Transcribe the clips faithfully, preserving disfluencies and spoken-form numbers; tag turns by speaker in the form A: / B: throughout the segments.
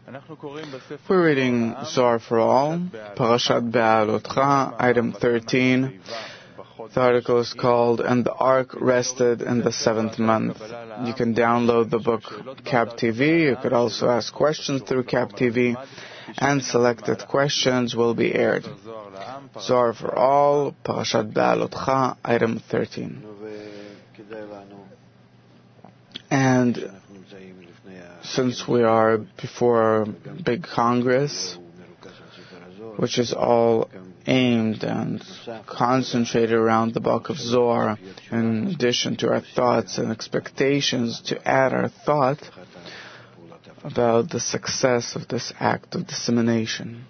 A: We're reading Zohar for All, Parashat Be'alotcha, item thirteen. The article is called, And the Ark Rested in the Seventh Month. You can download the book Cap T V. You could also ask questions through Cap T V, and selected questions will be aired. Zohar for All, Parashat Be'alotcha, item thirteen. And since we are before a big Congress, which is all aimed and concentrated around the book of Zohar, in addition to our thoughts and expectations, to add our thought about the success of this act of dissemination.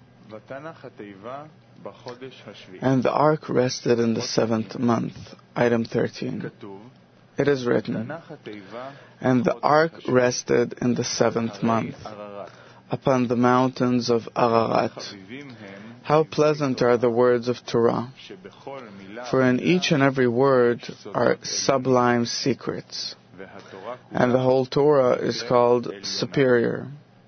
A: And the ark rested in the seventh month, item thirteen. It is written, And the ark rested in the seventh month, upon the mountains of Ararat. How pleasant are the words of Torah, for in each and every word are sublime secrets, and the whole Torah is called superior.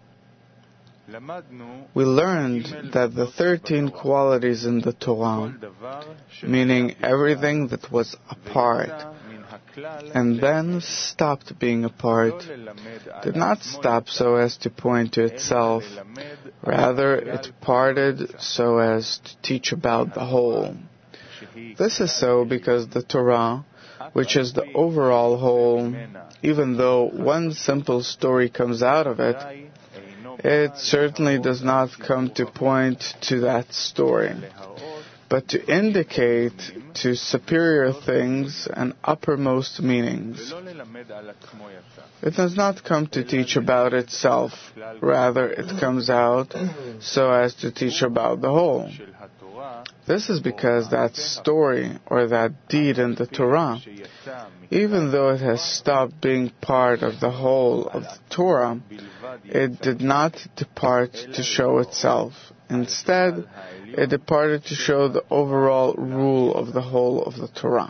A: We learned that the thirteen qualities in the Torah, meaning everything that was apart, and then stopped being a part, did not stop so as to point to itself. Rather, it parted so as to teach about the whole. This is so because the Torah, which is the overall whole, even though one simple story comes out of it, it certainly does not come to point to that story, but to indicate to superior things and uppermost meanings. It does not come to teach about itself, rather it comes out so as to teach about the whole. This is because that story or that deed in the Torah, even though it has stopped being part of the whole of the Torah, it did not depart to show itself. Instead, it departed to show the overall rule of the whole of the Torah.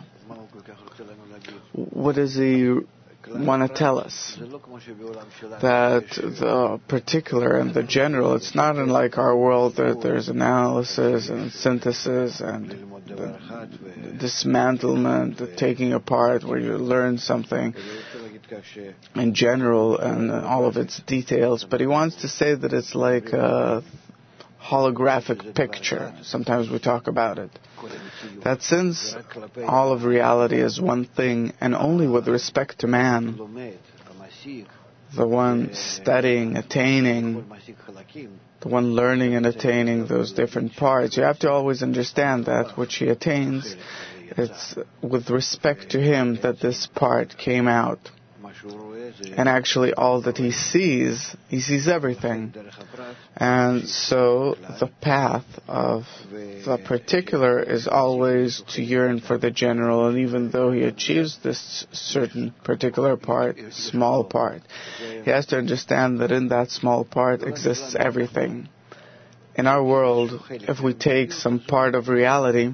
A: What does he want to tell us? That the particular and the general, it's not in like our world that there's analysis and synthesis and the dismantlement, the taking apart, where you learn something in general and all of its details. But he wants to say that it's like a holographic picture. Sometimes we talk about it. That since all of reality is one thing, and only with respect to man, the one studying, attaining, the one learning and attaining those different parts, you have to always understand that which he attains, it's with respect to him that this part came out. And actually all that he sees, he sees everything. And so the path of the particular is always to yearn for the general, and even though he achieves this certain particular part, small part, he has to understand that in that small part exists everything. In our world, if we take some part of reality,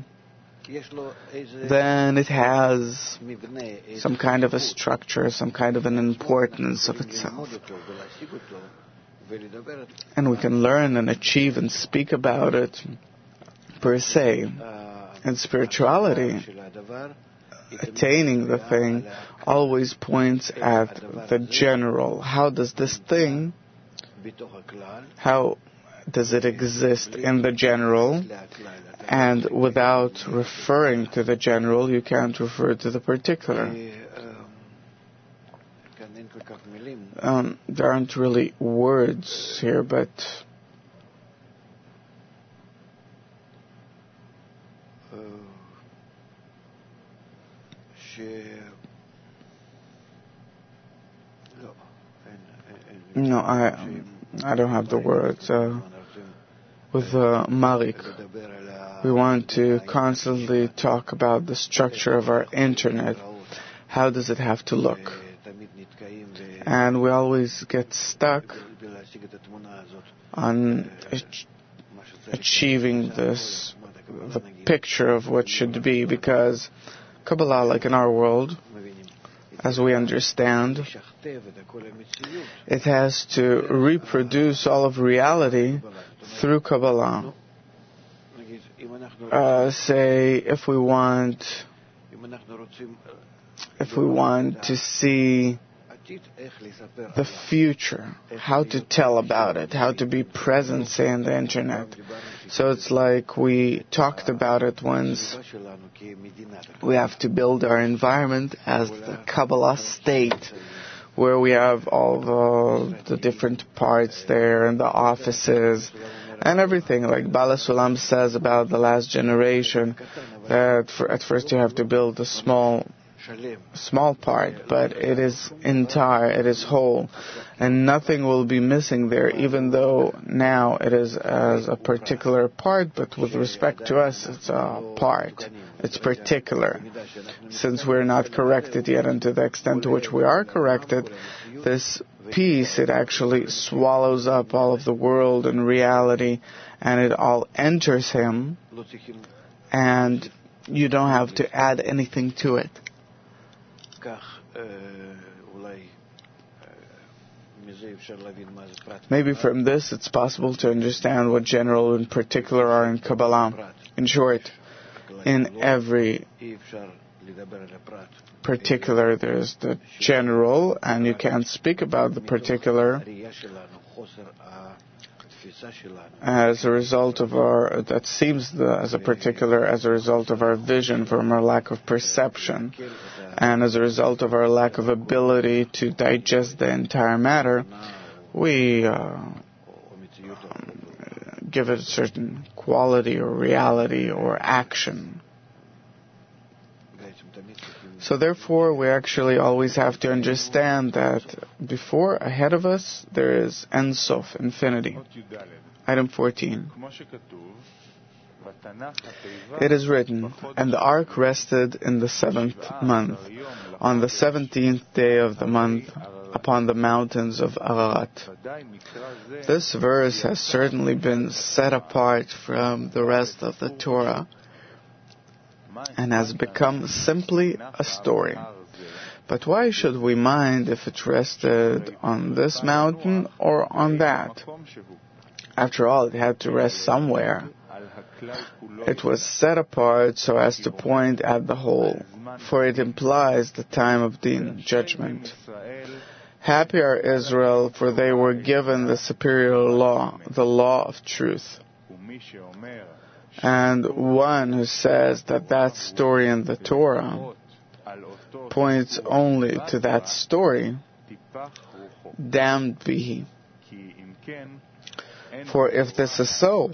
A: then it has some kind of a structure, some kind of an importance of itself. And we can learn and achieve and speak about it per se. In spirituality, attaining the thing always points at the general. How does this thing, how does it exist in the general? And without referring to the general, you can't refer to the particular. Um, there aren't really words here, but no, I I don't have the words. Uh, with uh, Malik, we want to constantly talk about the structure of our internet. How does it have to look? And we always get stuck on ach- achieving this, the picture of what should be, because Kabbalah, like in our world, as we understand, it has to reproduce all of reality through Kabbalah. Uh, say, if we want, if we want to see the future, how to tell about it, how to be present, say, in the internet. So it's like we talked about it once. We have to build our environment as the Kabbalah state, where we have all the, the different parts there and the offices and everything. Like Bala Sulam says about the last generation, that for, at first you have to build a small small part, but it is entire, it is whole, and nothing will be missing there, even though now it is as a particular part, but with respect to us, it's a part. It's particular. Since we're not corrected yet, and to the extent to which we are corrected, this piece, it actually swallows up all of the world and reality, and it all enters him, and you don't have to add anything to it. Maybe from this it's possible to understand what general and particular are in Kabbalah. In short, in every particular there's the general, and you can't speak about the particular as a result of our, that seems the, as a particular, as a result of our vision, from our lack of perception, and as a result of our lack of ability to digest the entire matter, we uh, um, give it a certain quality or reality or action. So therefore, we actually always have to understand that before, ahead of us, there is Ein Sof, infinity. Item fourteen. It is written, and the ark rested in the seventh month, on the seventeenth day of the month, upon the mountains of Ararat. This verse has certainly been set apart from the rest of the Torah, and has become simply a story. But why should we mind if it rested on this mountain or on that? After all, it had to rest somewhere. It was set apart so as to point at the whole, for it implies the time of Din, judgment. Happy are Israel, for they were given the superior law, the law of truth. And one who says that that story in the Torah points only to that story, damned be he. For if this is so,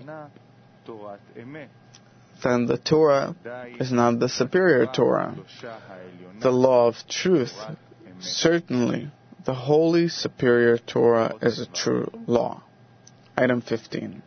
A: then the Torah is not the superior Torah, the law of truth. Certainly, the holy superior Torah is a true law. Item fifteen.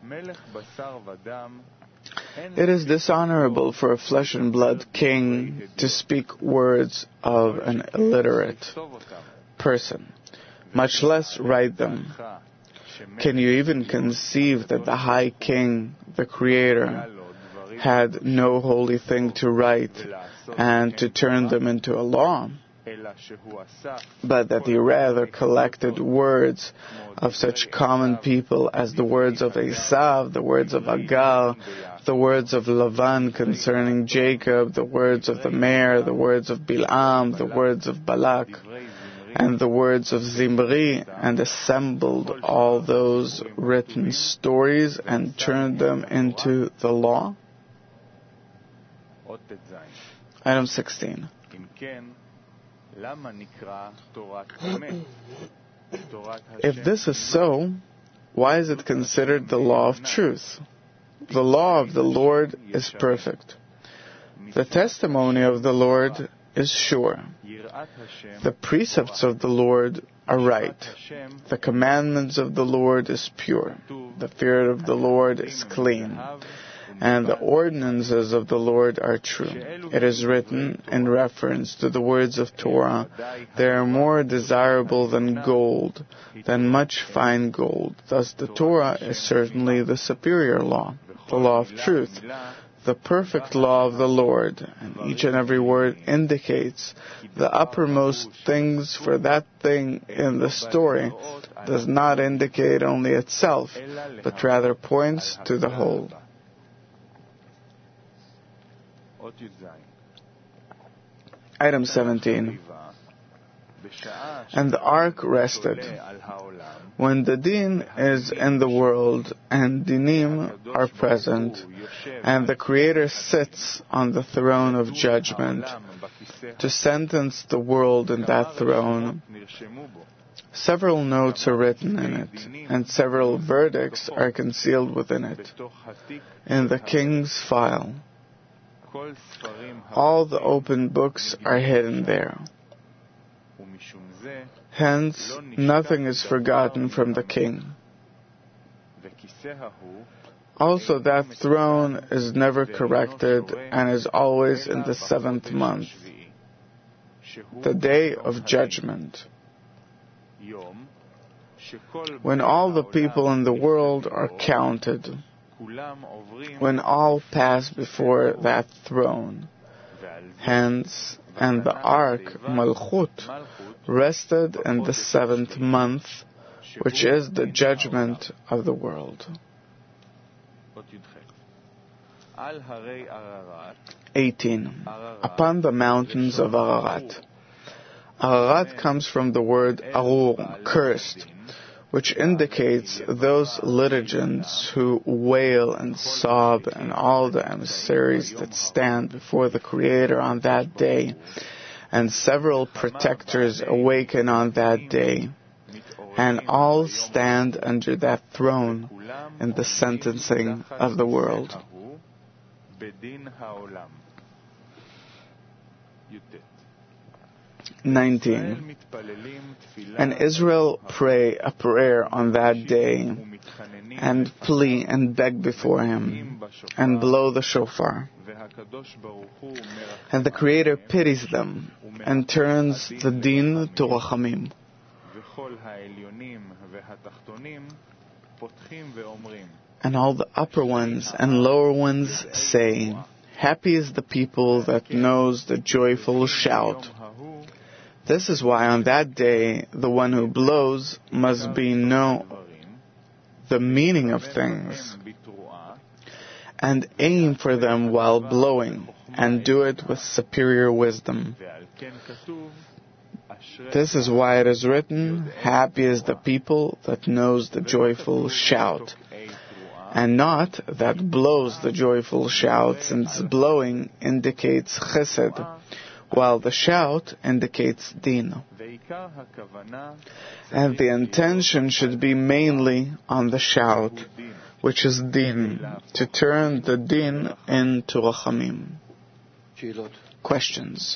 A: It is dishonorable for a flesh and blood king to speak words of an illiterate person, much less write them. Can you even conceive that the high king, the creator, had no holy thing to write and to turn them into a law, but that he rather collected words of such common people as the words of Esav, the words of Agar, the words of Lavan concerning Jacob, the words of the Meir, the words of Bilam, the words of Balak, and the words of Zimri, and assembled all those written stories and turned them into the law? Item sixteen. If this is so, why is it considered the law of truth? The law of the Lord is perfect. The testimony of the Lord is sure. The precepts of the Lord are right. The commandments of the Lord is pure. The fear of the Lord is clean. And the ordinances of the Lord are true. It is written in reference to the words of Torah, they are more desirable than gold, than much fine gold. Thus the Torah is certainly the superior law, the law of truth. the perfect law of the Lord, and each and every word indicates the uppermost things, for that thing in the story does not indicate only itself, but rather points to the whole. Item seventeen. And the ark rested. When the din is in the world and dinim are present, and the Creator sits on the throne of judgment to sentence the world in that throne, several notes are written in it, and several verdicts are concealed within it, in the king's file. All the open books are hidden there. Hence, nothing is forgotten from the king. Also, that throne is never corrected and is always in the seventh month, the day of judgment, when all the people in the world are counted, when all pass before that throne. Hence, and the ark, Malchut, rested in the seventh month, which is the judgment of the world. eighteen. Upon the mountains of Ararat. Ararat comes from the word arur, cursed, which indicates those litigants who wail and sob, and all the emissaries that stand before the Creator on that day, and several protectors awaken on that day, and all stand under that throne in the sentencing of the world. nineteen. And Israel pray a prayer on that day, and plea and beg before him, and blow the shofar. And the Creator pities them, and turns the din to rachamim. And all the upper ones and lower ones say, Happy is the people that knows the joyful shout. This is why on that day the one who blows must be know the meaning of things, and aim for them while blowing, and do it with superior wisdom. This is why it is written, Happy is the people that knows the joyful shout, and not that blows the joyful shout, since blowing indicates chesed, while the shout indicates din. And the intention should be mainly on the shout, which is din, to turn the din into rachamim. Questions.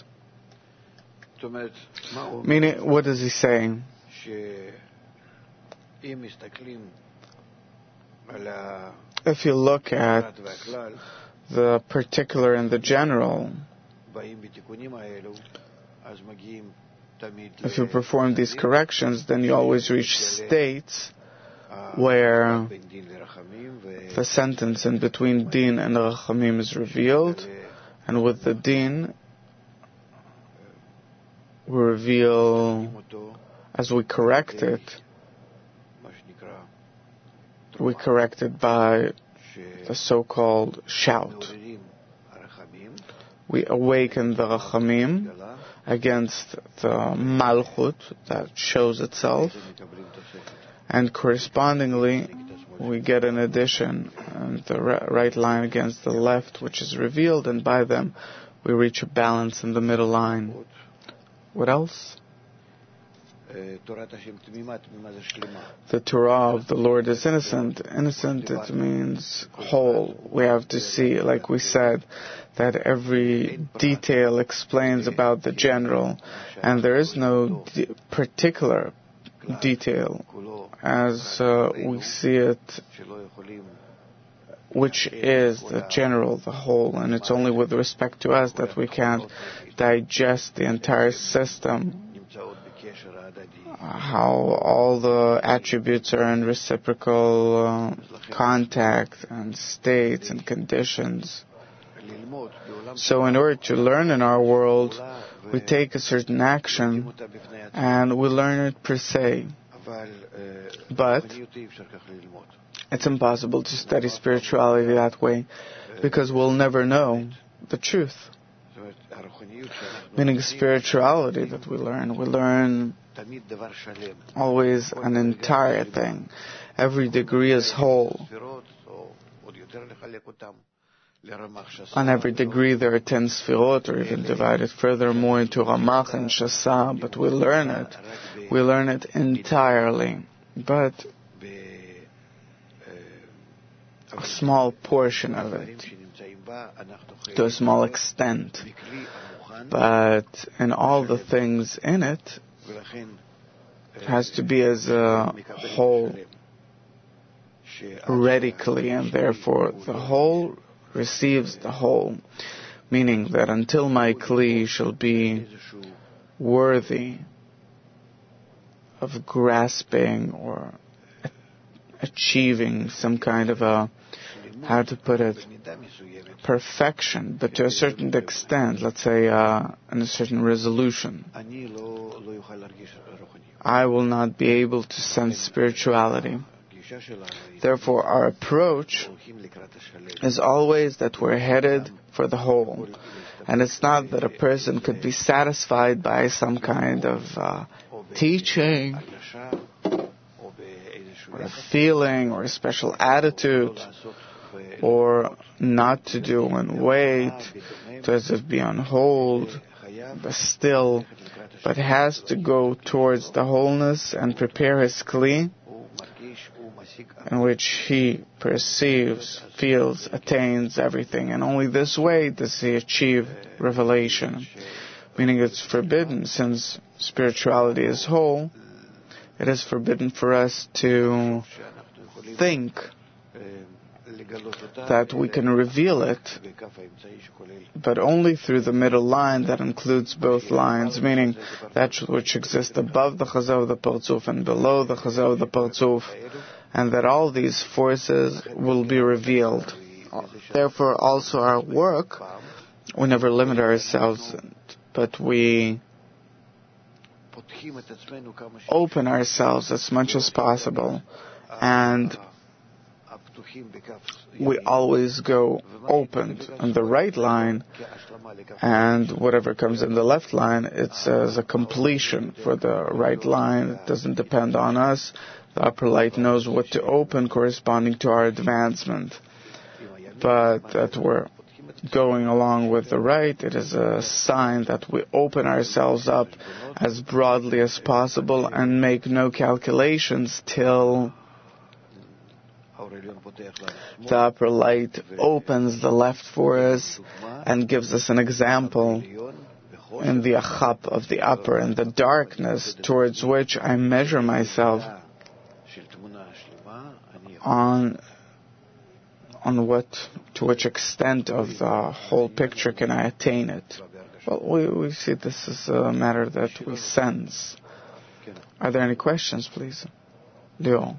A: Meaning, what is he saying? If you look at the particular and the general, if you perform these corrections, then you always reach states where the sentence in between din and rachamim is revealed, and with the din we reveal, as we correct it, we correct it by the so-called shout. We awaken the rachamim against the malchut that shows itself, and correspondingly we get an addition, and the right line against the left, which is revealed, and by them we reach a balance in the middle line. What else? The Torah of the Lord is innocent. Innocent, it means whole. We have to see, like we said, that every detail explains about the general, and there is no de- particular detail as uh, we see it, which is the general, the whole, and it's only with respect to us that we can't digest the entire system, how all the attributes are in reciprocal uh, contact and states and conditions. So in order to learn in our world, we take a certain action and we learn it per se. But it's impossible to study spirituality that way because we'll never know the truth. Meaning spirituality that we learn, we learn always an entire thing. Every degree is whole. On every degree there are ten sfirot, or even divided furthermore into Ramach and Shasa, but we learn it. We learn it entirely. But a small portion of it, to a small extent. But in all the things in it, it has to be as a whole, radically, and therefore the whole receives the whole, meaning that until my kli shall be worthy of grasping or achieving some kind of a, how to put it, perfection, but to a certain extent, let's say uh, in a certain resolution, I will not be able to sense spirituality. Therefore, our approach is always that we're headed for the whole. And it's not that a person could be satisfied by some kind of uh, teaching, or a feeling, or a special attitude, or not to do and wait, to as if be on hold, but still, but has to go towards the wholeness and prepare his kli, in which he perceives, feels, attains everything. And only this way does he achieve revelation. Meaning it's forbidden, since spirituality is whole, it is forbidden for us to think that we can reveal it, but only through the middle line that includes both lines, meaning that which exists above the chazal of the Partzuf and below the chazal of the Partzuf, and that all these forces will be revealed. Therefore, also our work, we never limit ourselves, but we open ourselves as much as possible, and we always go opened on the right line, and whatever comes in the left line, it's as a completion for the right line. It doesn't depend on us. The upper light knows what to open corresponding to our advancement. But that we're going along with the right, it is a sign that we open ourselves up as broadly as possible and make no calculations till the upper light opens the left for us and gives us an example in the achap of the upper, and the darkness towards which I measure myself on on what, to which extent of the whole picture can I attain it. Well, we, we see this is a matter that we sense. Are there any questions, please? Leo.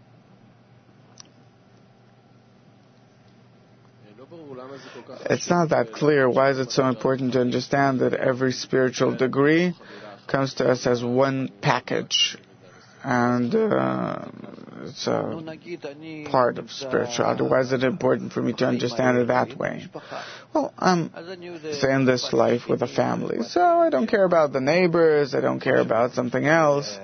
A: It's not that clear. Why is it so important to understand that every spiritual degree comes to us as one package, and uh, it's a part of spirituality? Why is it important for me to understand it that way? Well, I'm, say, in this life with a family, so I don't care about the neighbors, I don't care about something else.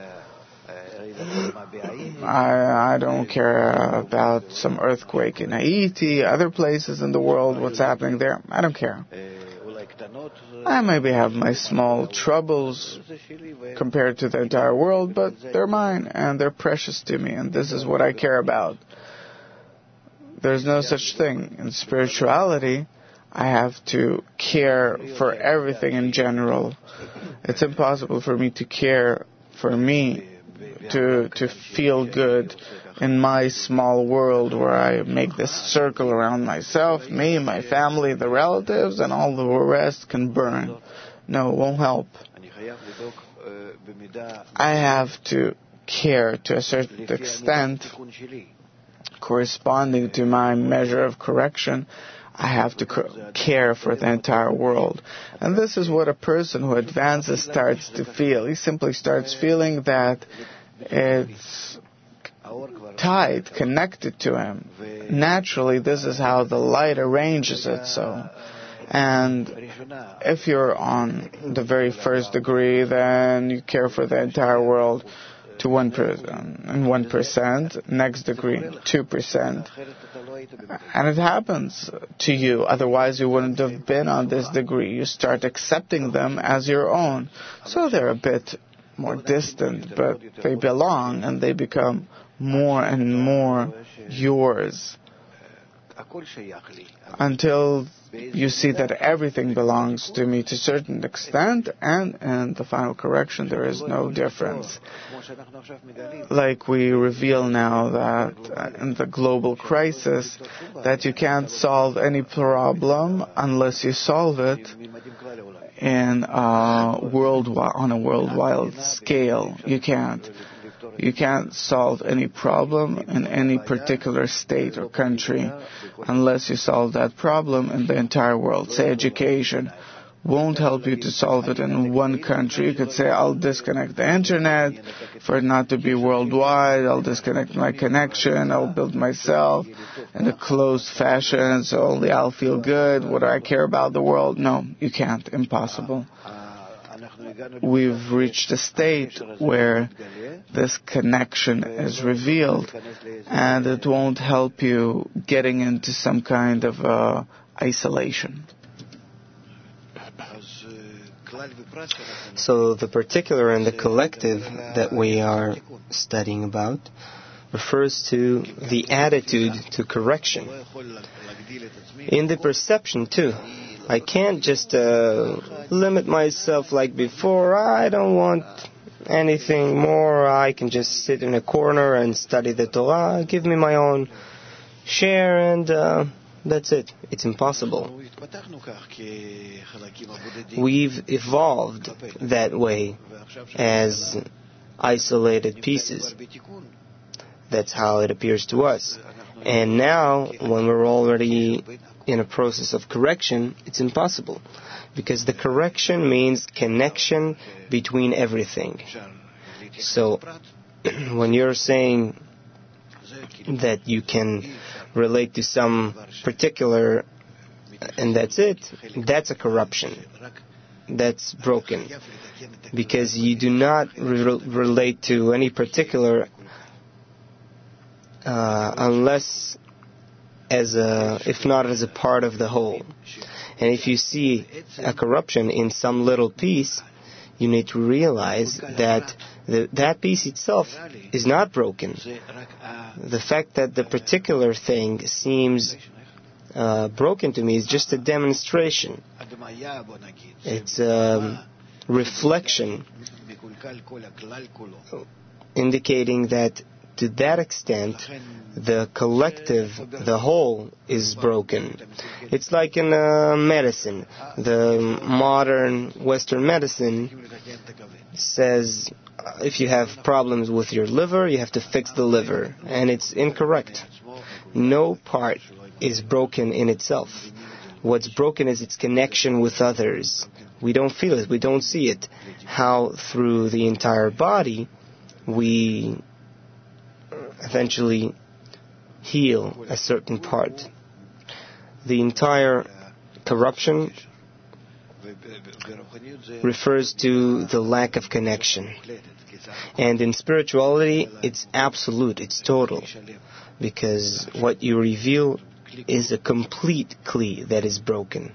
A: I, I don't care about some earthquake in Haiti, other places in the world, what's happening there. I don't care. I maybe have my small troubles compared to the entire world, but they're mine and they're precious to me, and this is what I care about. There's no such thing. In spirituality, I have to care for everything in general. It's impossible for me to care for me, to to feel good in my small world where I make this circle around myself, me, my family, the relatives, and all the rest can burn. No, it won't help. I have to care to a certain extent, corresponding to my measure of correction. I have to care for the entire world. And this is what a person who advances starts to feel. He simply starts feeling that it's tied, connected to him. Naturally, this is how the light arranges it so. And if you're on the very first degree, then you care for the entire world to one percent, and one percent, next degree, two percent. And it happens to you, otherwise you wouldn't have been on this degree. You start accepting them as your own. So they're a bit more distant, but they belong and they become more and more yours until you see that everything belongs to me to a certain extent, and in the final correction there is no difference. Like we reveal now that in the global crisis, that you can't solve any problem unless you solve it in a worldwide, on a worldwide scale. You can't. You can't solve any problem in any particular state or country unless you solve that problem in the entire world. Say education won't help you to solve it in one country. You could say, I'll disconnect the internet for it not to be worldwide. I'll disconnect my connection. I'll build myself in a closed fashion, so only I'll feel good. What do I care about the world? No, you can't. Impossible. We've reached a state where this connection is revealed, and it won't help you getting into some kind of uh, isolation.
B: So the particular and the collective that we are studying about refers to the attitude to correction. In the perception too, I can't just uh, limit myself like before. I don't want anything more. I can just sit in a corner and study the Torah. Give me my own share and uh, that's it. It's impossible. We've evolved that way as isolated pieces. That's how it appears to us. And now, when we're already in a process of correction, it's impossible. Because the correction means connection between everything. So, when you're saying that you can relate to some particular, and that's it, that's a corruption. That's broken. Because you do not re- relate to any particular uh, unless as a, if not as a part of the whole. And if you see a corruption in some little piece, you need to realize that the, that piece itself is not broken. The fact that the particular thing seems uh, broken to me is just a demonstration. It's a reflection indicating that to that extent, the collective, the whole, is broken. It's like in uh, medicine. The modern Western medicine says uh, if you have problems with your liver, you have to fix the liver. And it's incorrect. No part is broken in itself. What's broken is its connection with others. We don't feel it. We don't see it. How through the entire body we eventually heal a certain part. The entire corruption refers to the lack of connection. And in spirituality, it's absolute, it's total. Because what you reveal is a complete kli that is broken.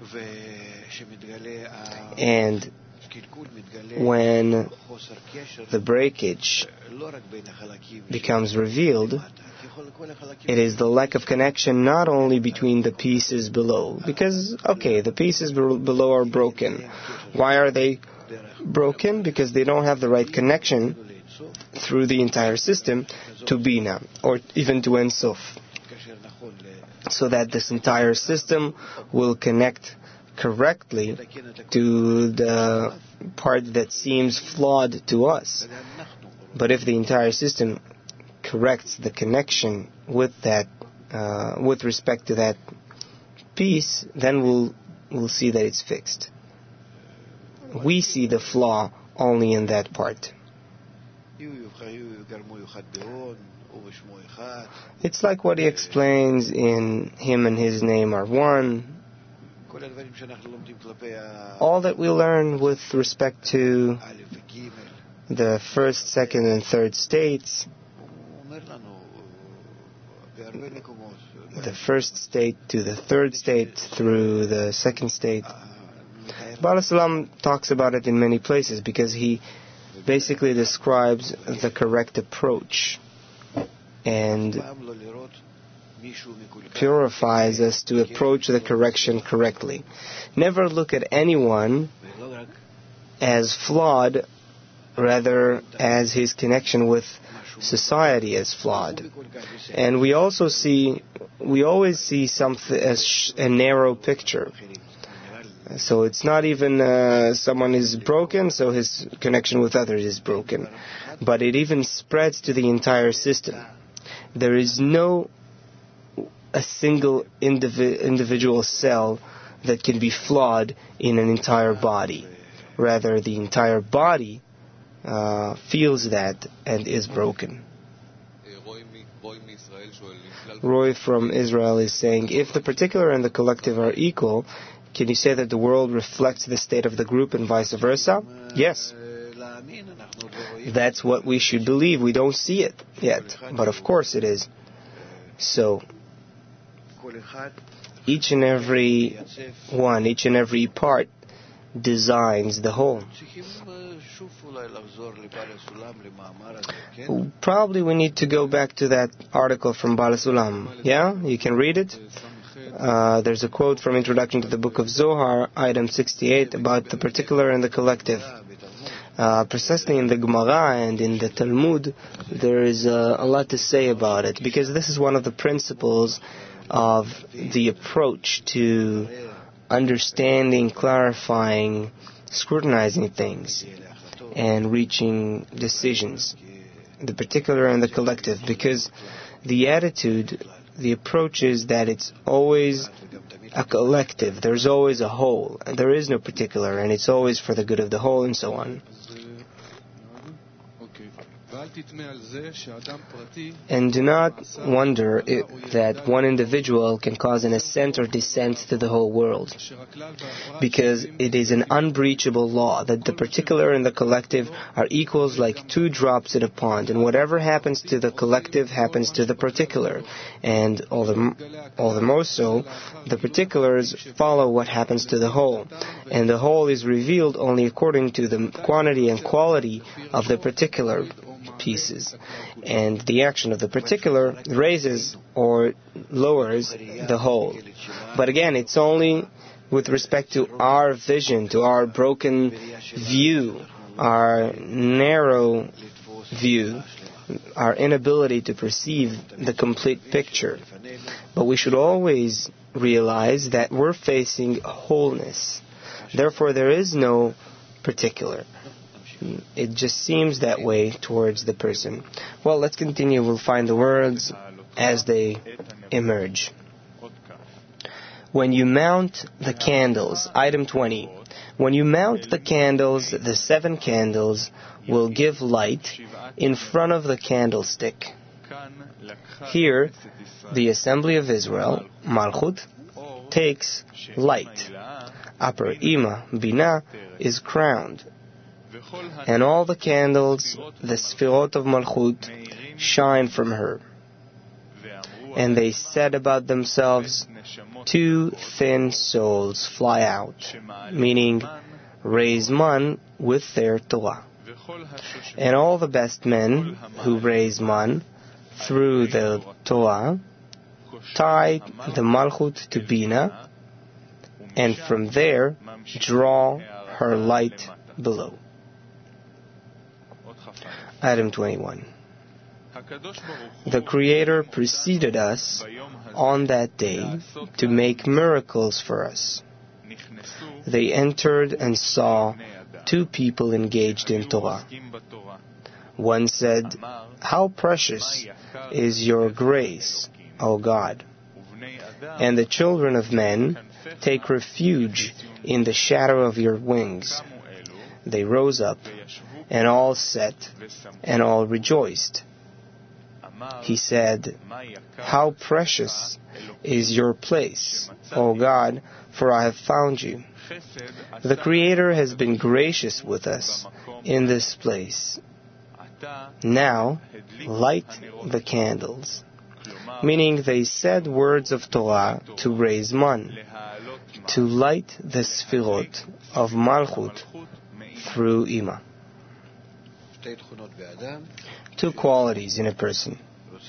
B: And when the breakage becomes revealed, it is the lack of connection not only between the pieces below, because, okay, the pieces below are broken. Why are they broken? Because they don't have the right connection through the entire system to Bina, or even to Ein Sof, so that this entire system will connect correctly to the part that seems flawed to us. But if the entire system corrects the connection with that, uh, with respect to that piece, then we'll we'll see that it's fixed. We see the flaw only in that part. It's like what he explains in Him and His name are one. All that we learn with respect to the first, second, and third states, the first state to the third state through the second state. Baal HaSulam talks about it in many places because he basically describes the correct approach and purifies us to approach the correction correctly. Never look at anyone as flawed, rather as his connection with society as flawed. And we also see, we always see something as a narrow picture. So it's not even uh, someone is broken, so his connection with others is broken. But it even spreads to the entire system. There is no a single indivi- individual cell that can be flawed in an entire body. Rather, the entire body uh, feels that and is broken. Roy from Israel is saying, if the particular and the collective are equal, can you say that the world reflects the state of the group and vice versa? Yes. That's what we should believe. We don't see it yet, but of course it is. So, each and every one, each and every part designs the whole. Probably we need to go back to that article from Baal HaSulam. Yeah? You can read it? Uh, there's a quote from Introduction to the Book of Zohar, item sixty-eight, about the particular and the collective. Uh, precisely in the Gemara and in the Talmud, there is uh, a lot to say about it, because this is one of the principles of the approach to understanding, clarifying, scrutinizing things, and reaching decisions, the particular and the collective, because the attitude, the approach is that it's always a collective, there's always a whole, there is no particular, and it's always for the good of the whole, and so on. And do not wonder if, that one individual can cause an ascent or descent to the whole world, because it is an unbreachable law that the particular and the collective are equals like two drops in a pond, and whatever happens to the collective happens to the particular, and all the, all the more so, the particulars follow what happens to the whole, and the whole is revealed only according to the quantity and quality of the particular pieces, and the action of the particular raises or lowers the whole. But again, it's only with respect to our vision, to our broken view, our narrow view, our inability to perceive the complete picture. But we should always realize that we're facing wholeness. Therefore, there is no particular. It just seems that way towards the person. Well, let's continue. We'll find the words as they emerge. When you mount the candles, item twenty, when you mount the candles, the seven candles will give light in front of the candlestick. Here, the assembly of Israel, Malchut, takes light. Upper Ima, Binah, is crowned. And all the candles, the Sfirot of Malchut, shine from her. And they said about themselves, two thin souls fly out, meaning raise man with their Torah. And all the best men who raise man through the Torah tie the Malchut to Bina, and from there draw her light below. Item twenty-one. The Creator preceded us on that day to make miracles for us. They entered and saw two people engaged in Torah. One said, "How precious is your grace, O God! and the children of men take refuge in the shadow of your wings. They rose up, and all sat, and all rejoiced. He said, how precious is your place, O God, for I have found you. The Creator has been gracious with us in this place. Now, light the candles. Meaning they said words of Torah to raise man, to light the Sfirot of Malchut through Ima. Two qualities in a person.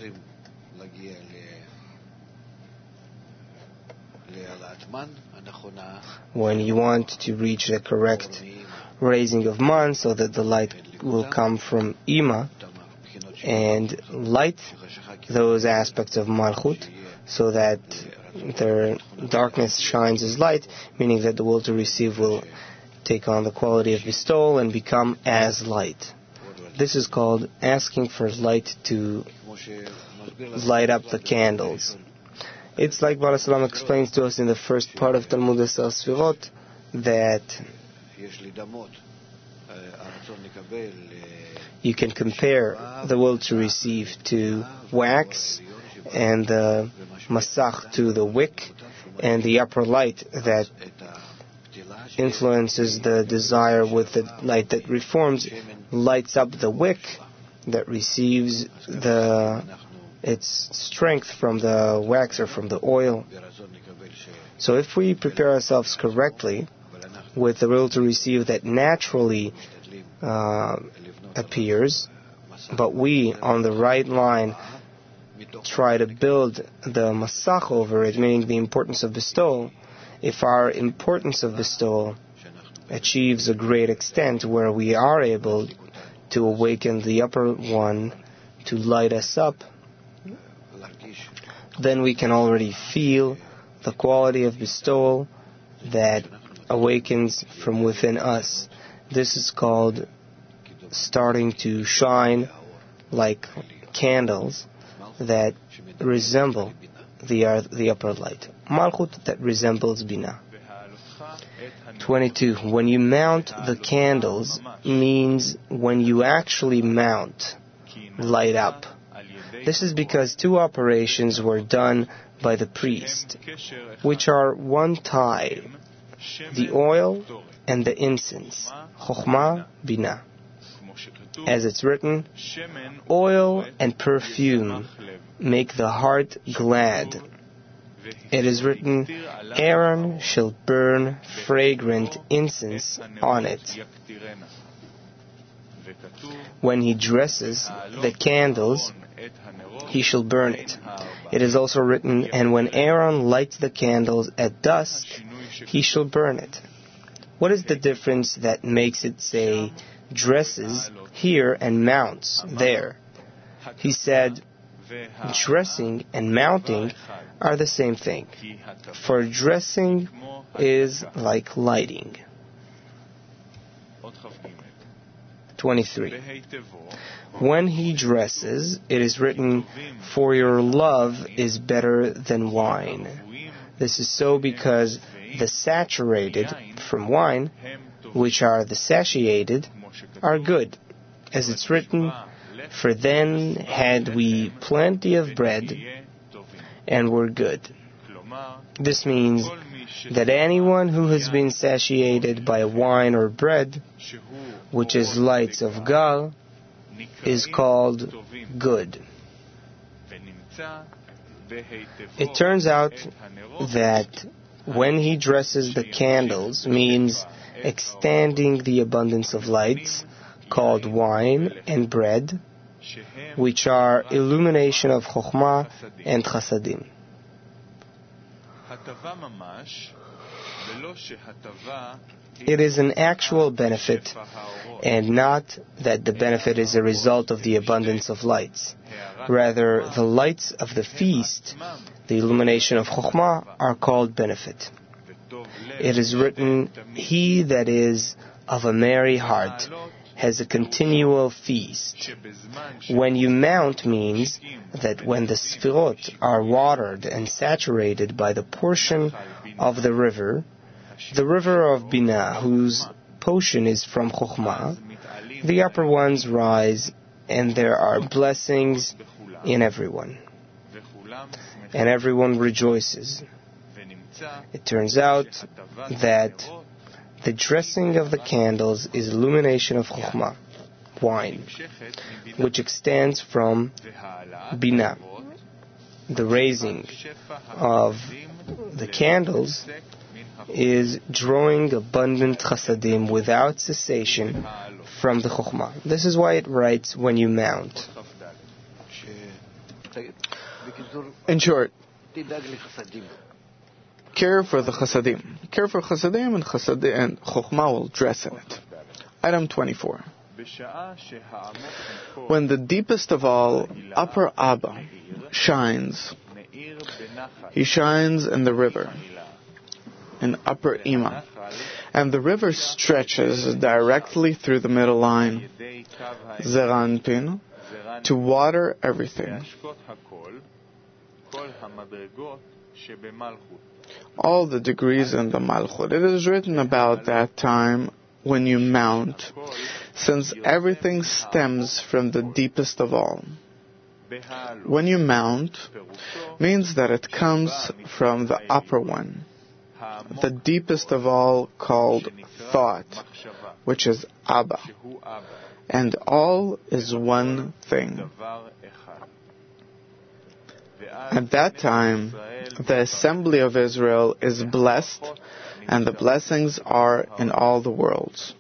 B: When you want to reach the correct raising of man so that the light will come from Ima and light those aspects of Malchut so that their darkness shines as light, meaning that the will to receive will take on the quality of bestowal and become as light. This is called asking for light to light up the candles. It's like Baal HaSulam explains to us in the first part of Talmud Esar Sfirot that you can compare the will to receive to wax and the masach to the wick, and the upper light that influences the desire with the light that reforms lights up the wick that receives the its strength from the wax or from the oil. So if we prepare ourselves correctly with the will to receive that naturally uh, appears, but we on the right line try to build the masach over it, meaning the importance of bestowal, if our importance of bestowal achieves a great extent where we are able to awaken the upper one to light us up, then we can already feel the quality of bestowal that awakens from within us. This is called starting to shine like candles that resemble the, uh, the upper light. Malchut that resembles Binah. twenty-two. When you mount the candles means when you actually mount, light up. This is because two operations were done by the priest, which are one tie, the oil and the incense, Chokhmah, Binah. As it's written, oil and perfume make the heart glad. It is written, Aaron shall burn fragrant incense on it. When he dresses the candles, he shall burn it. It is also written, and when Aaron lights the candles at dusk, he shall burn it. What is the difference that makes it say dresses here and mounts there? He said, dressing and mounting are the same thing, for dressing is like lighting. twenty-three. When he dresses, it is written, for your love is better than wine. This is so because the saturated from wine, which are the satiated, are good. As it's written, for then had we plenty of bread and were good. This means that anyone who has been satiated by wine or bread, which is lights of Gal, is called good. It turns out that when he dresses the candles means extending the abundance of lights, called wine and bread, which are illumination of Chokhmah and Chasadim. It is an actual benefit, and not that the benefit is a result of the abundance of lights. Rather, the lights of the feast, the illumination of Chokhmah, are called benefit. It is written, he that is of a merry heart has a continual feast. When you mount means that when the Sfirot are watered and saturated by the portion of the river, the river of Binah, whose portion is from Chokhmah, the upper ones rise, and there are blessings in everyone. And everyone rejoices. It turns out that the dressing of the candles is illumination of Chokhmah, wine, which extends from Binah. The raising of the candles is drawing abundant chasadim without cessation from the Chokhmah. This is why it writes, when you mount.
A: In short, care for the chasadim. Care for chasadim, and chasadim and Chokhmah will dress in it. Item twenty-four. When the deepest of all, upper Abba, shines, he shines in the river, in upper Ima, and the river stretches directly through the middle line, Zeir Anpin, to water everything. All the degrees in the Malchut. It is written about that time when you mount, since everything stems from the deepest of all. When you mount means that it comes from the upper one, the deepest of all, called thought, which is Abba, and all is one thing. At that time, the assembly of Israel is blessed, and the blessings are in all the worlds.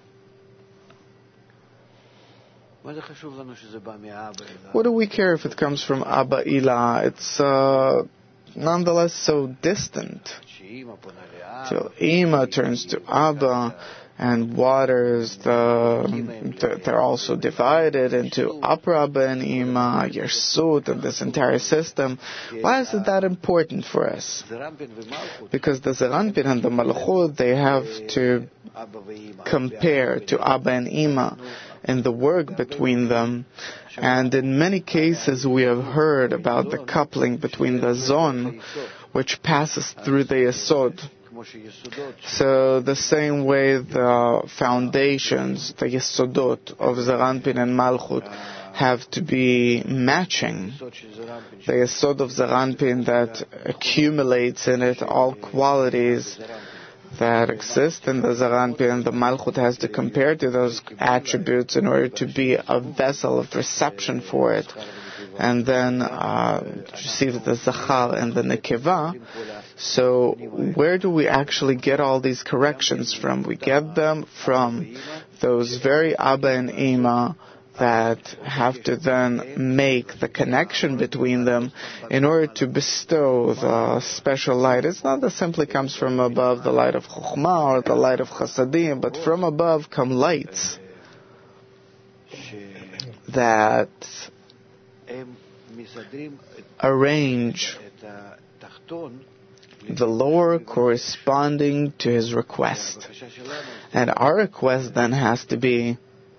A: What do we care if it comes from Abba Ilah? It's uh, nonetheless so distant. Till Ima turns to Abba and waters the, they're also divided into Upper Abba and Ima, Yersut, and this entire system. Why is it that important for us? Because the Zeir Anpin and the Malchut, they have to compare to Abba and Ima in the work between them. And in many cases we have heard about the coupling between the Zon, which passes through the Yesod. So the same way the foundations, the Yesodot of Zeir Anpin and Malchut have to be matching. The Yesod of Zeir Anpin that accumulates in it all qualities that exist in the Zeir Anpin, and the Malchut has to compare to those attributes in order to be a vessel of reception for it, and then uh, receive the Zachar and the Nekeva. So where do we actually get all these corrections from? We get them from those very Abba and Ima that have to then make the connection between them in order to bestow the special light. It's not that simply comes from above the light of Chokhmah or the light of Chasadim, but from above come lights that arrange the lower corresponding to his request. And our request then has to be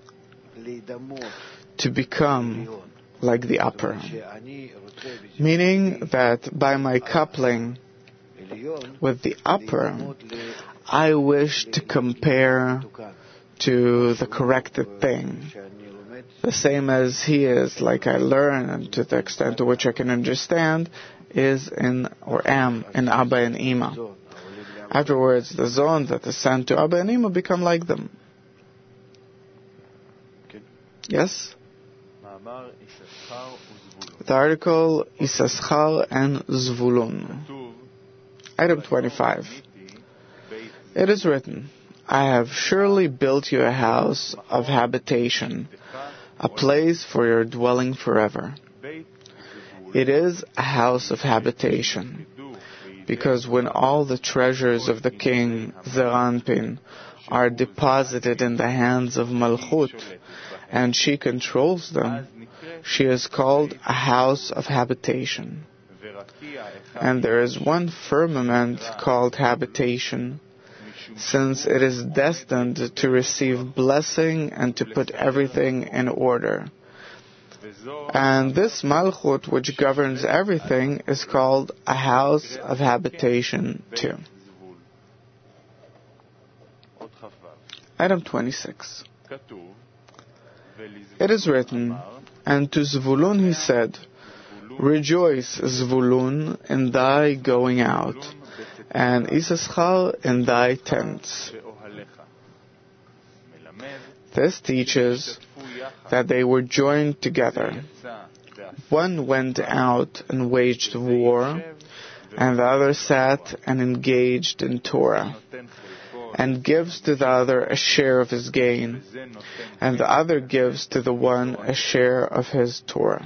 A: to become like the upper. Meaning that by my coupling with the upper, I wish to compare to the corrected thing. The same as he is, like I learn, and to the extent to which I can understand, is in, or am, in Abba and Ima. Afterwards, the zones that ascend to Abba and Ima become like them. Yes? The article Issachar and Zvulun. Item twenty-five. It is written, I have surely built you a house of habitation, a place for your dwelling forever. It is a house of habitation, because when all the treasures of the king, Zeir Anpin, are deposited in the hands of Malchut, and she controls them, she is called a house of habitation. And there is one firmament called habitation, since it is destined to receive blessing and to put everything in order. And this Malchut, which governs everything, is called a house of habitation too. Item twenty-six. It is written, and to Zvulun he said, rejoice, Zvulun, in thy going out, and Issachar in thy tents. This teaches that they were joined together. One went out and waged war, and the other sat and engaged in Torah, and gives to the other a share of his gain, and the other gives to the one a share of his Torah.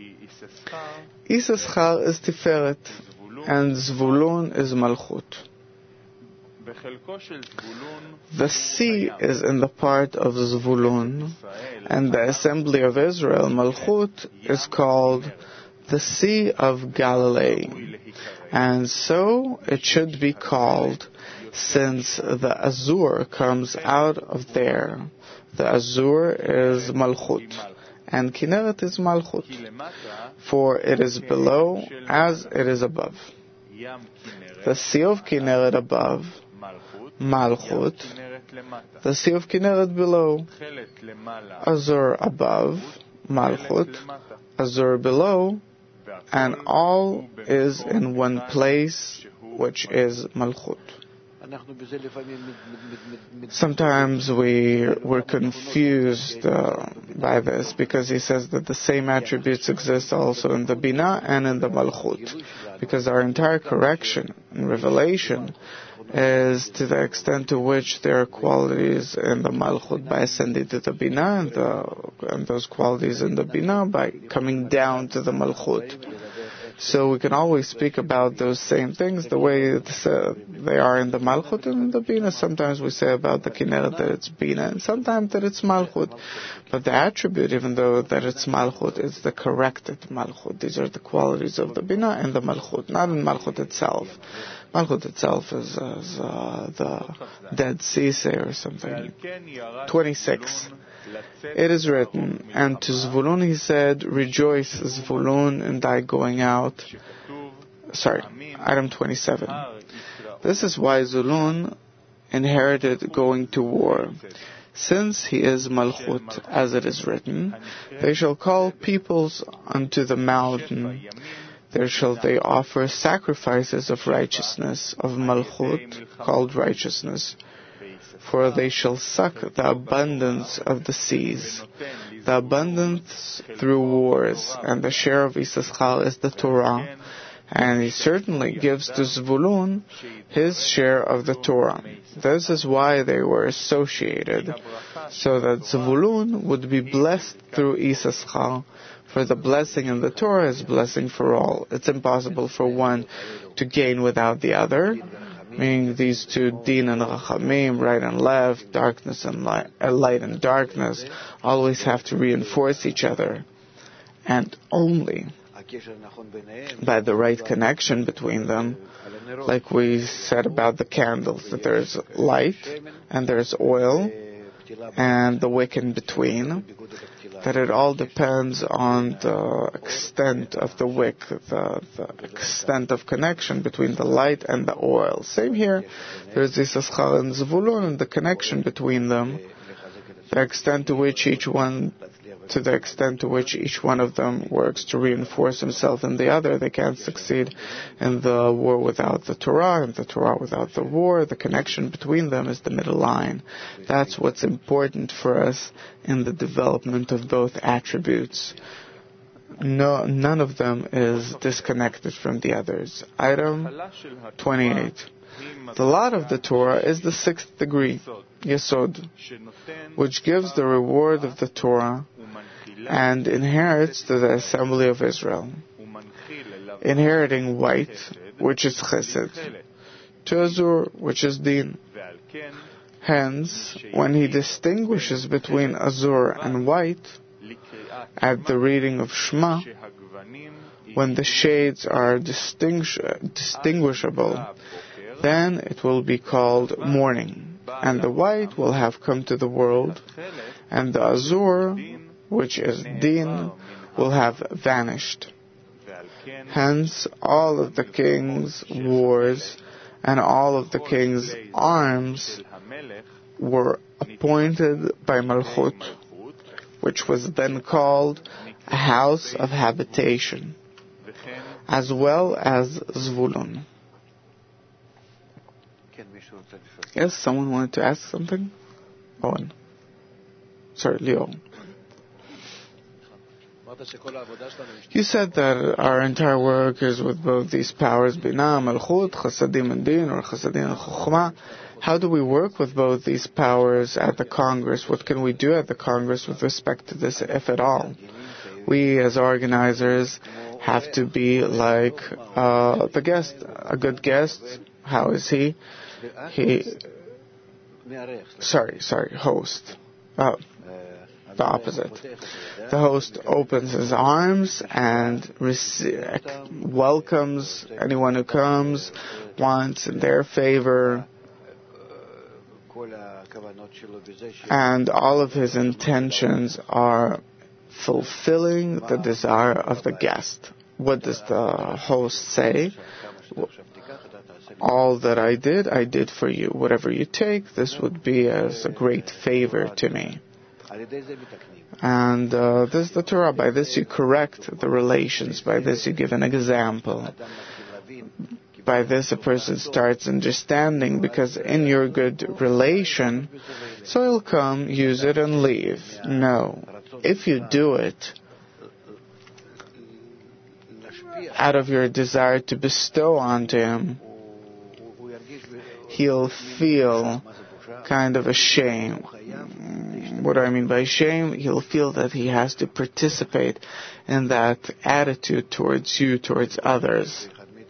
A: Issachar is Tiferet, and Zvulun is Malchut. The sea is in the part of Zvulun, and the assembly of Israel, Malchut, is called the Sea of Galilee. And so it should be called, since the Azur comes out of there. The Azur is Malchut, and Kinneret is Malchut, for it is below as it is above. The Sea of Kinneret above, Malchut, the Sea of Kinneret below, Azur above, Malchut, Azur below, and all is in one place, which is Malchut. Sometimes we were confused uh, by this, because he says that the same attributes exist also in the Bina and in the Malchut, because our entire correction and revelation is to the extent to which there are qualities in the Malchut by ascending to the Bina, and, the, and those qualities in the Bina by coming down to the Malchut. So we can always speak about those same things the way uh, they are in the Malchut and in the Bina. Sometimes we say about the Kinneret that it's Bina, and sometimes that it's Malchut. But the attribute, even though that it's Malchut, is the corrected Malchut. These are the qualities of the Bina and the Malchut, not in Malchut itself. Malchut itself is, uh, is uh, the Dead Sea, say, or something. twenty-six. It is written, and to Zvulun he said, rejoice, Zvulun, in thy going out. Sorry, item twenty-seven. This is why Zvulun inherited going to war. Since he is Malchut, as it is written, they shall call peoples unto the mountain. There shall they offer sacrifices of righteousness, of Malchut, called righteousness. For they shall suck the abundance of the seas, the abundance through wars, and the share of Issachar is the Torah, and he certainly gives to Zvulun his share of the Torah. This is why they were associated, so that Zvulun would be blessed through Issachar, for the blessing in the Torah is blessing for all. It's impossible for one to gain without the other, meaning these two, Din and Rachamim, right and left, darkness and light, uh, light and darkness, always have to reinforce each other. And only by the right connection between them, like we said about the candles, that there's light and there's oil and the wick in between, that it all depends on the extent of the wick, the, the extent of connection between the light and the oil. Same here, there's Issachar and Zvulun, and the connection between them, the extent to which each one, to the extent to which each one of them works to reinforce himself in the other. They can't succeed in the war without the Torah, and the Torah without the war. The connection between them is the middle line. That's what's important for us in the development of both attributes. No, none of them is disconnected from the others. Item twenty-eight. The lot of the Torah is the sixth degree, Yesod, which gives the reward of the Torah and inherits to the assembly of Israel, inheriting white, which is Chesed, to Azur, which is Din. Hence, when he distinguishes between Azur and white, at the reading of Shema, when the shades are distinguish- distinguishable, Then it will be called morning, and the white will have come to the world, and the azure, which is din, will have vanished. Hence, all of the king's wars and all of the king's arms were appointed by Malchut, which was then called a house of habitation, as well as Zvulun. Yes, someone wanted to ask something? Owen. Sorry, Leo. You said that our entire work is with both these powers, Binah, Malchut, Chasadim and Din, or Chasadim and Chokhmah. How do we work with both these powers at the Congress? What can we do at the Congress with respect to this, if at all? We, as organizers, have to be like uh, the guest, a good guest. How is he? He, sorry, sorry, host. Oh, the opposite. The host opens his arms and rec- welcomes anyone who comes, wants in their favor, and all of his intentions are fulfilling the desire of the guest. What does the host say? All that I did, I did for you. Whatever you take, this would be as a great favor to me. And uh, this is the Torah. By this you correct the relations. By this you give an example. By this a person starts understanding, because in your good relation, so he'll come, use it, and leave. No. If you do it out of your desire to bestow onto him, he'll feel kind of ashamed. What do I mean by shame? He'll feel that he has to participate in that attitude towards you, towards others.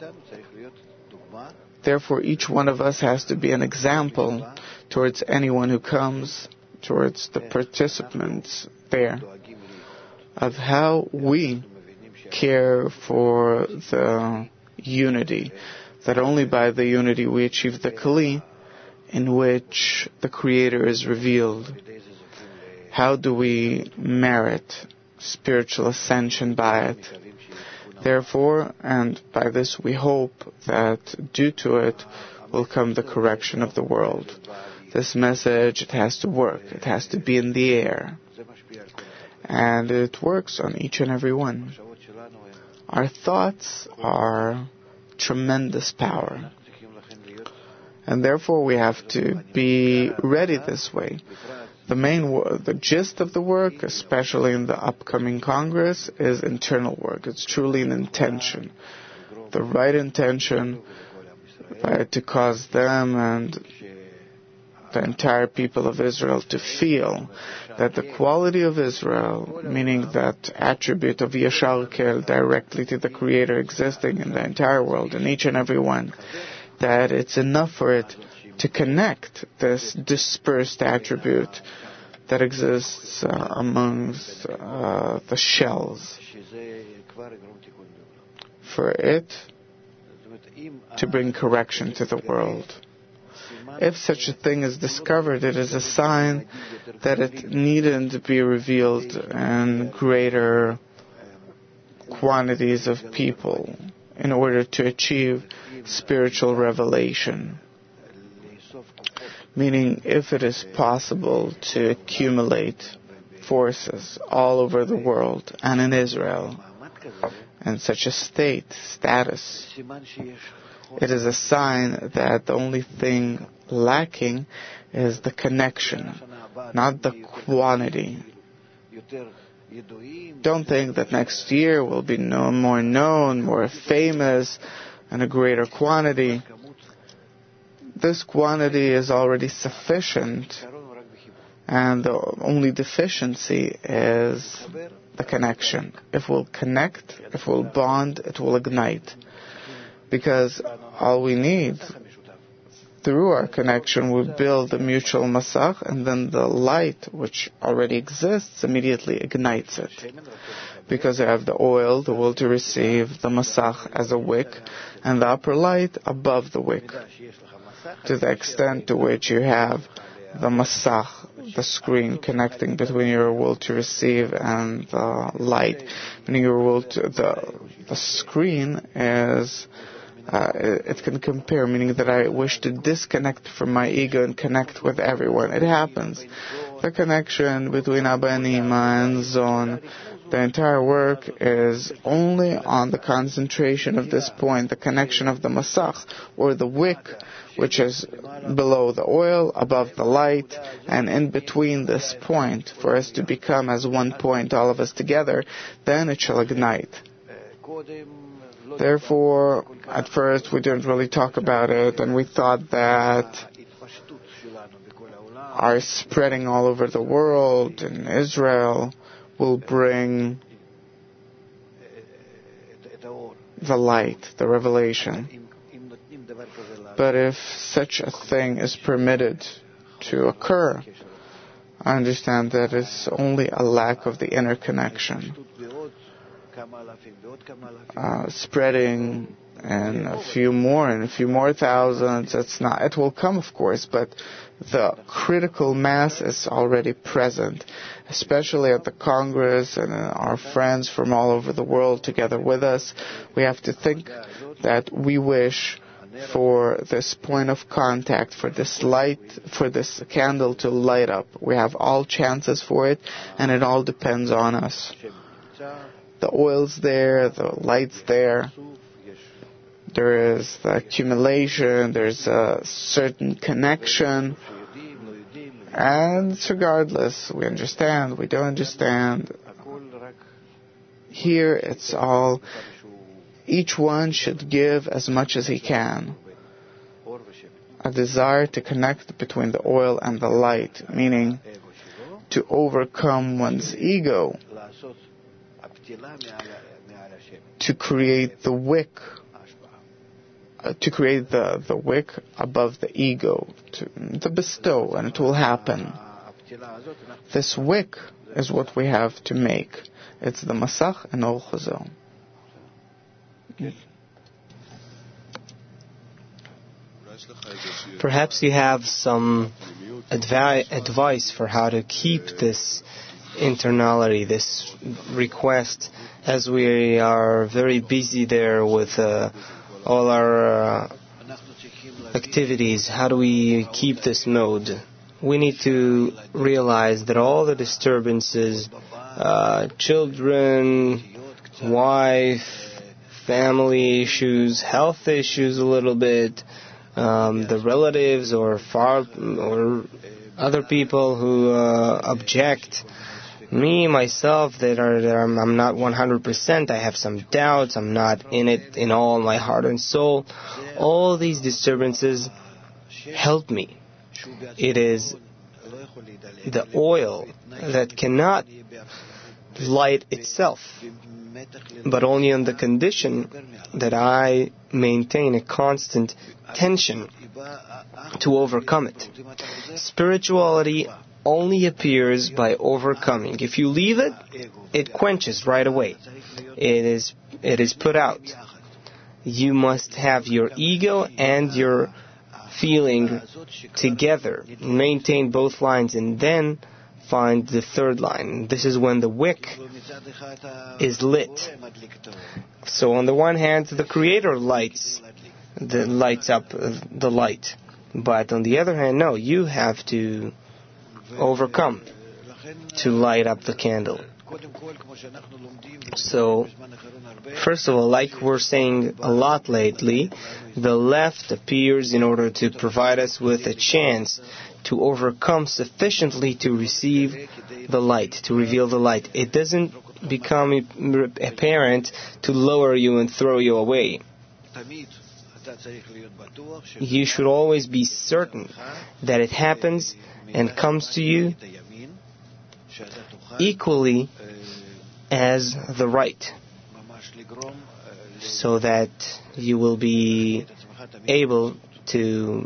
A: Therefore, each one of us has to be an example towards anyone who comes, towards the participants there, of how we care for the unity, that only by the unity we achieve the Kli, in which the Creator is revealed. How do we merit spiritual ascension by it? Therefore, and by this we hope that due to it will come the correction of the world. This message, it has to work. It has to be in the air. And it works on each and every one. Our thoughts are tremendous power. And therefore we have to be ready this way. The main, the gist of the work, especially in the upcoming Congress, is internal work. It's truly an intention. The right intention uh, to cause them and the entire people of Israel to feel that the quality of Israel, meaning that attribute of Yashar Kel directly to the Creator existing in the entire world, in each and every one, that it's enough for it to connect this dispersed attribute that exists uh, amongst uh, the shells, for it to bring correction to the world. If such a thing is discovered, it is a sign that it needn't be revealed in greater quantities of people in order to achieve spiritual revelation. Meaning, if it is possible to accumulate forces all over the world and in Israel in such a state, status, it is a sign that the only thing lacking is the connection, not the quantity. Don't think that next year will be no more known, more famous, and a greater quantity. This quantity is already sufficient, and the only deficiency is the connection. If we'll connect, if we'll bond, it will ignite. Because all we need through our connection, we build a mutual masach, and then the light, which already exists, immediately ignites it. Because you have the oil, the will to receive, the masach as a wick, and the upper light above the wick. To the extent to which you have the masach, the screen connecting between your will to receive and the light, meaning your will to, the, the screen is, uh, it, it can compare, meaning that I wish to disconnect from my ego and connect with everyone. It happens. The connection between Abba and Ima and Zon, the entire work is only on the concentration of this point, the connection of the masach, or the wick, which is below the oil, above the light, and in between this point, for us to become as one point, all of us together, then it shall ignite. Therefore, at first we didn't really talk about it, and we thought that our spreading all over the world in Israel will bring the light, the revelation. But if such a thing is permitted to occur, I understand that it's only a lack of the inner connection. Uh, spreading and a few more and a few more thousands, it's not, it will come, of course, but the critical mass is already present, especially at the Congress and our friends from all over the world together with us. We have to think that we wish for this point of contact, for this light, for this candle to light up. We have all chances for it, and it all depends on us. The oil's there, the light's there. There is the accumulation, there's a certain connection, and regardless, we understand, we don't understand. Here it's all, each one should give as much as he can. A desire to connect between the oil and the light, meaning to overcome one's ego, to create the wick, uh, to create the, the wick above the ego, to, to bestow, and it will happen. This wick is what we have to make. It's the Masach and Or Chazon.
B: Perhaps you have some advi- advice for how to keep this internality, this request, as we are very busy there with uh, all our uh, activities. How do we keep this mode? We need to realize that all the disturbances, uh, children, wife, family issues, health issues a little bit, um, the relatives or far or other people who uh, object, me, myself, that are, that I'm, I'm not one hundred percent, I have some doubts, I'm not in it in all my heart and soul. All these disturbances help me. It is the oil that cannot light itself, but only on the condition that I maintain a constant tension to overcome it. Spirituality only appears by overcoming. If you leave it, it quenches right away. It is it is put out. You must have your ego and your feeling together. Maintain both lines and then find the third line. This is when the wick is lit. So on the one hand, the Creator lights the lights up the light. But on the other hand, no, you have to overcome to light up the candle. So, first of all, like we're saying a lot lately, the left appears in order to provide us with a chance to overcome sufficiently to receive the light, to reveal the light. It doesn't become apparent to lower you and throw you away. You should always be certain that it happens and comes to you equally as the right, so that you will be able to,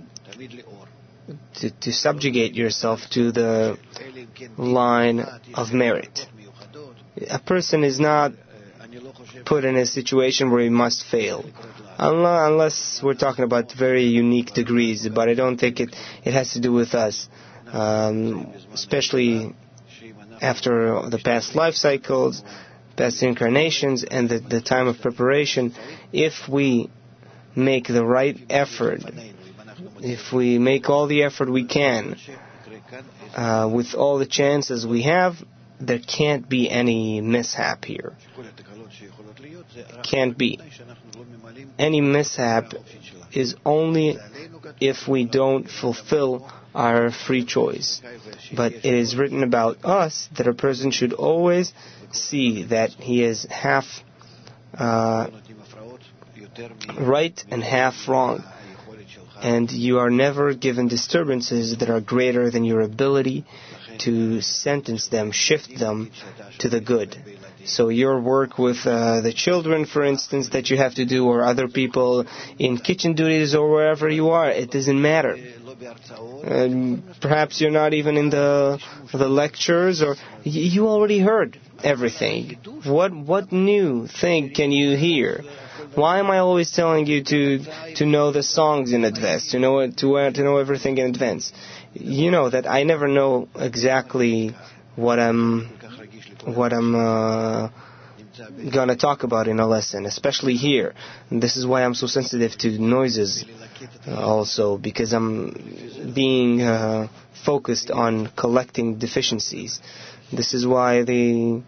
B: to, to subjugate yourself to the line of merit. A person is not put in a situation where he must fail, unless we're talking about very unique degrees, but I don't think it, it has to do with us, um, especially after the past life cycles, past incarnations, and the, the time of preparation. If we make the right effort, if we make all the effort we can, uh, with all the chances we have, there can't be any mishap here. Can't be. Any mishap is only if we don't fulfill our free choice. But it is written about us that a person should always see that he is half uh, right and half wrong. And you are never given disturbances that are greater than your ability to sentence them, shift them to the good. So your work with uh, the children, for instance, that you have to do, or other people in kitchen duties or wherever you are, it doesn't matter. Um, perhaps you're not even in the the lectures, or you already heard everything. What what new thing can you hear? Why am I always telling you to to know the songs in advance, to know to uh, to know everything in advance? You know that I never know exactly what I'm what I'm uh, going to talk about in a lesson, especially here. And this is why I'm so sensitive to noises uh, also, because I'm being uh, focused on collecting deficiencies. This is why the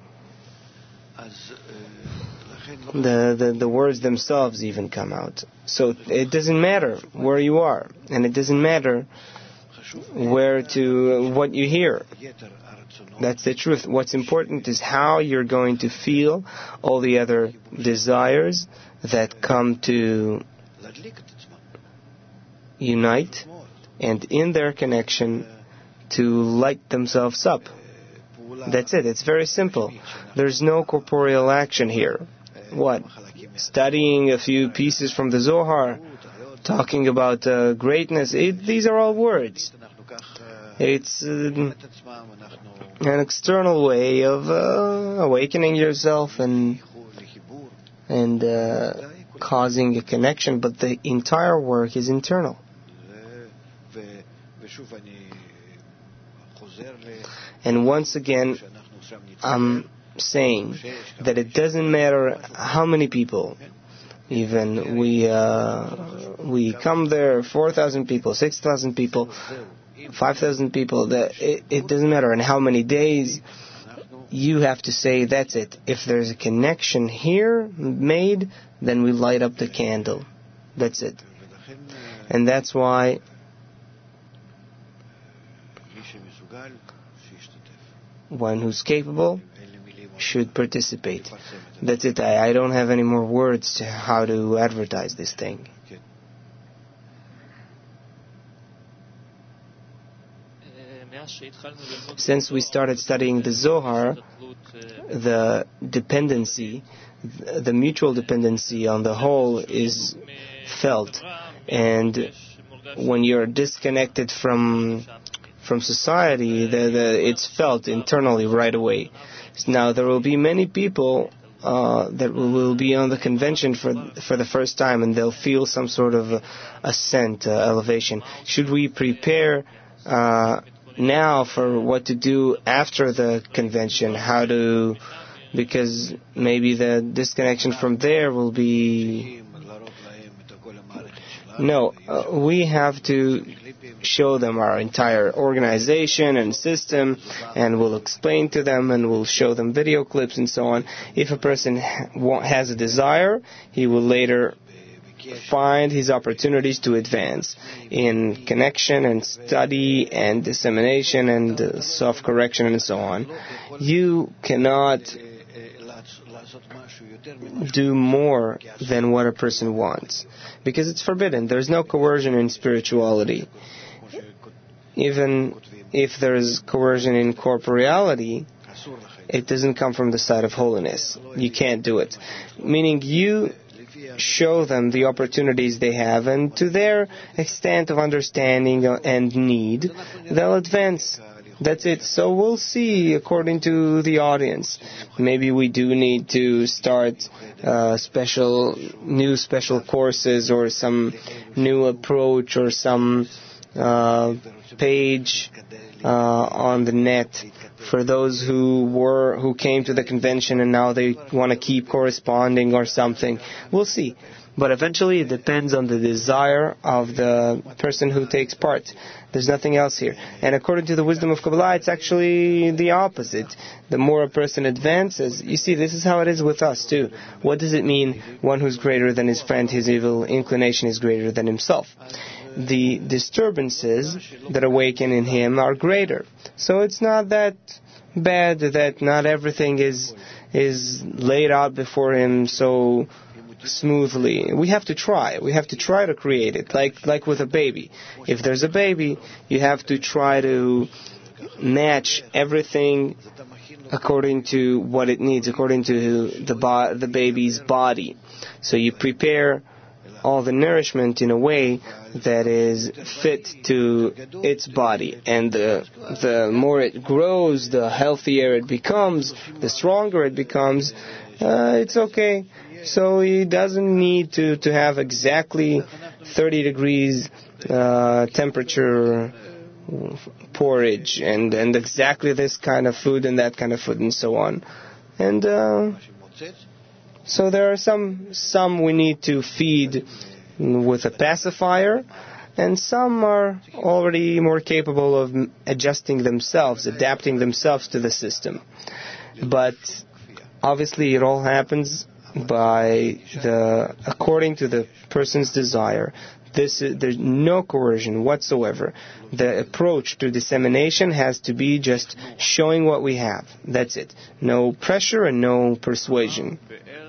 B: the, the the words themselves even come out. So it doesn't matter where you are, and it doesn't matter where to what you hear. That's the truth. What's important is how you're going to feel all the other desires that come to unite, and in their connection to light themselves up. That's it. It's very simple. There's no corporeal action here. What? Studying a few pieces from the Zohar, talking about uh, greatness, it, these are all words. It's uh, an external way of uh, awakening yourself and and uh, causing a connection, but the entire work is internal. And once again, I'm saying that it doesn't matter how many people, even we uh, we come there, four thousand people, six thousand people, five thousand people, that it, it doesn't matter. And how many days, you have to say, that's it. If there's a connection here made, then we light up the candle. That's it. And that's why one who's capable should participate. That's it. I, I don't have any more words to how to advertise this thing. Since we started studying the Zohar, the dependency, the mutual dependency on the whole is felt. And when you're disconnected from from society, the, the, it's felt internally right away. Now, there will be many people uh, that will be on the convention for for the first time, and they'll feel some sort of ascent, uh, elevation. Should we prepare uh, now for what to do after the convention? How to, because maybe the disconnection from there will be... No, uh, we have to show them our entire organization and system, and we'll explain to them, and we'll show them video clips and so on. If a person ha- has a desire, he will later find his opportunities to advance in connection and study and dissemination and uh, self-correction and so on. You cannot do more than what a person wants, because it's forbidden. There's no coercion in spirituality. Even if there is coercion in corporeality, it doesn't come from the side of holiness. You can't do it. Meaning you show them the opportunities they have, and to their extent of understanding and need, they'll advance. That's it. So we'll see according to the audience. Maybe we do need to start uh, special, new special courses or some new approach or some uh, page uh, on the net for those who were who came to the convention and now they want to keep corresponding or something. We'll see. But eventually it depends on the desire of the person who takes part. There's nothing else here. And according to the wisdom of Kabbalah, it's actually the opposite. The more a person advances, you see, this is how it is with us too. What does it mean, one who's greater than his friend, his evil inclination is greater than himself? The disturbances that awaken in him are greater. So it's not that bad that not everything is is laid out before him so smoothly. We have to try. We have to try to create it, like like with a baby. If there's a baby, you have to try to match everything according to what it needs, according to the bo- the baby's body. So you prepare all the nourishment in a way that is fit to its body, and the the more it grows, the healthier it becomes, the stronger it becomes. Uh, it's okay. So he doesn't need to, to have exactly thirty degrees uh, temperature porridge and, and exactly this kind of food and that kind of food and so on. And uh, so there are some some we need to feed with a pacifier, and some are already more capable of adjusting themselves, adapting themselves to the system. But obviously it all happens by the according to the person's desire. This is, there's no coercion whatsoever. The approach to dissemination has to be just showing what we have. That's it. No pressure and no persuasion.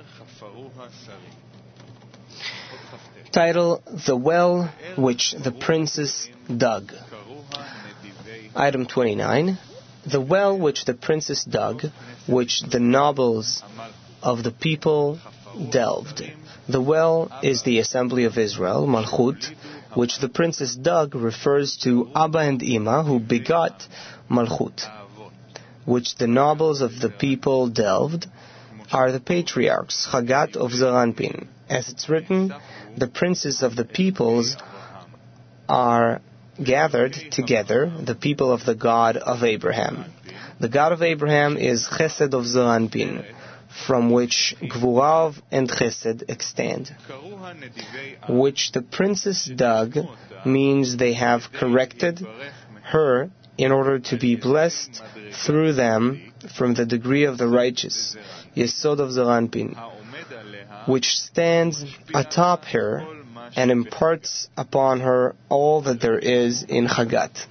B: Title: The Well Which the Princess Dug. Item twenty-nine. The well which the princess dug, which the nobles of the people delved. The well is the assembly of Israel, Malchut, which the princess dug refers to Abba and Ima, who begot Malchut. Which the nobles of the people delved are the patriarchs, Chagat of Zeranpin. As it's written, the princes of the peoples are gathered together, the people of the God of Abraham. The God of Abraham is Chesed of Zeranpin, from which Gvurav and Chesed extend. Which the princess dug means they have corrected her in order to be blessed through them from the degree of the righteous, Yesod of Zeranpin, which stands atop her and imparts upon her all that there is in Chagat.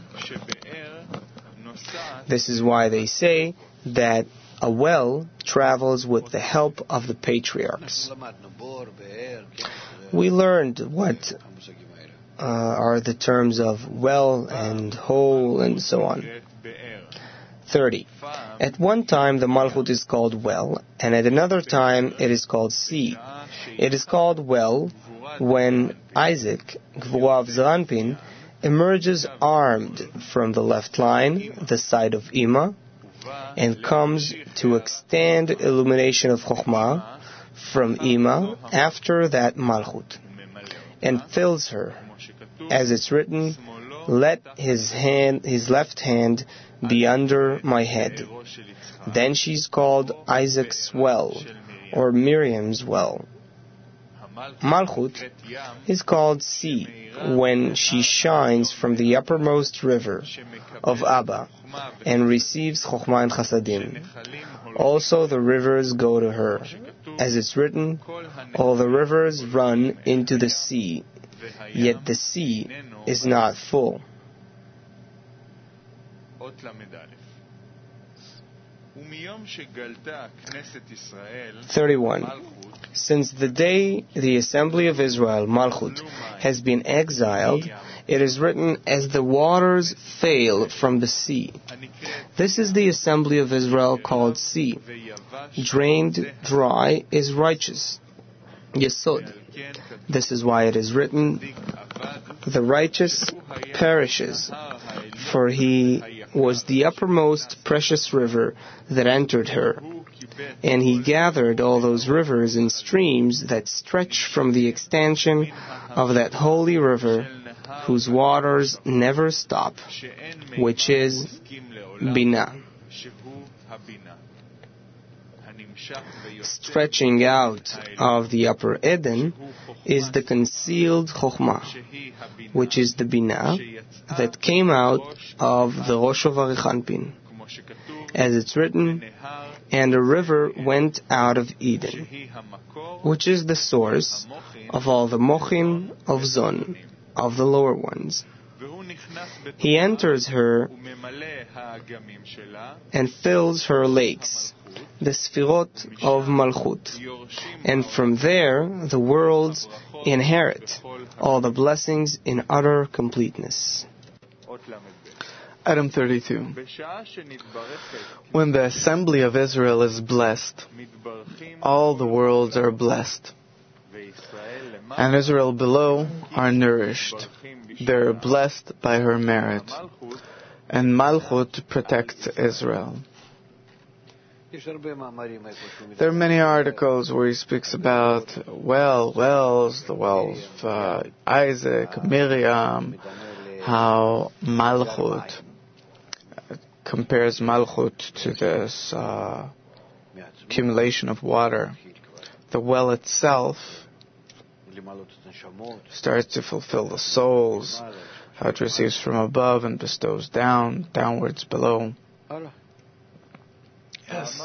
B: This is why they say that a well travels with the help of the patriarchs. We learned what uh, are the terms of well and hole and so on. thirty. At one time the Malchut is called well, and at another time it is called sea. It is called well when Isaac, Gvurav Zeranpin, emerges armed from the left line, the side of Ima, and comes to extend illumination of Chokhmah from Ima after that Malchut, and fills her. As it's written, let his hand, his left hand be under my head. Then she's called Isaac's well, or Miriam's well. Malchut is called sea when she shines from the uppermost river of Abba and receives Chokhmah and Chasadim. Also the rivers go to her. As it's written, all the rivers run into the sea, yet the sea is not full. thirty-one. Since the day the assembly of Israel, Malchut, has been exiled, it is written, as the waters fail from the sea. This is the assembly of Israel called sea. Drained dry is righteous. Yesod. This is why it is written, the righteous perishes, for he was the uppermost precious river that entered her. And he gathered all those rivers and streams that stretch from the extension of that holy river, whose waters never stop, which is Binah. Stretching out of the upper Eden is the concealed Chokhmah, which is the Binah that came out of the Rosh Harechanpin. As it's written, and a river went out of Eden, which is the source of all the Mochin of Zon, of the lower ones. He enters her and fills her lakes, the Sfirot of Malchut, and from there the worlds inherit all the blessings in utter completeness.
A: Item thirty-two. When the assembly of Israel is blessed, all the worlds are blessed, and Israel below are nourished. They are blessed by her merit, and Malchut protects Israel. There are many articles where he speaks about well, wells, the wells of uh, Isaac, Miriam, how Malchut compares Malchut to this uh, accumulation of water. The well itself starts to fulfill the souls, how it receives from above and bestows down, downwards below. Yes.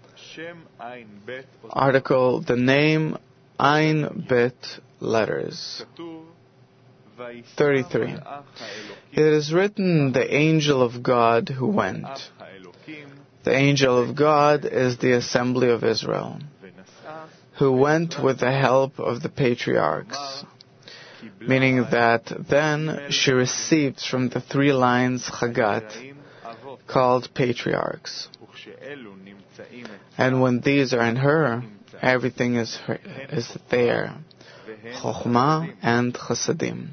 A: Article, the name Ein Bet letters. thirty-three. It is written, the angel of God who went. The angel of God is the assembly of Israel, who went with the help of the patriarchs, meaning that then she received from the three lines Chagat, called patriarchs. And when these are in her, everything is her, is there, Chokhmah and Chasadim.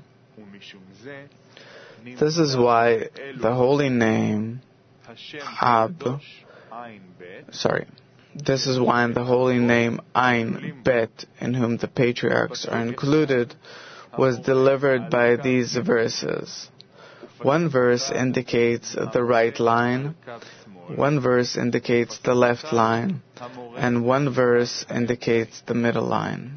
A: This is why the holy name Ab, sorry, this is why in the holy name Ein Bet, in whom the patriarchs are included, was delivered by these verses. One verse indicates the right line, one verse indicates the left line, and one verse indicates the middle line.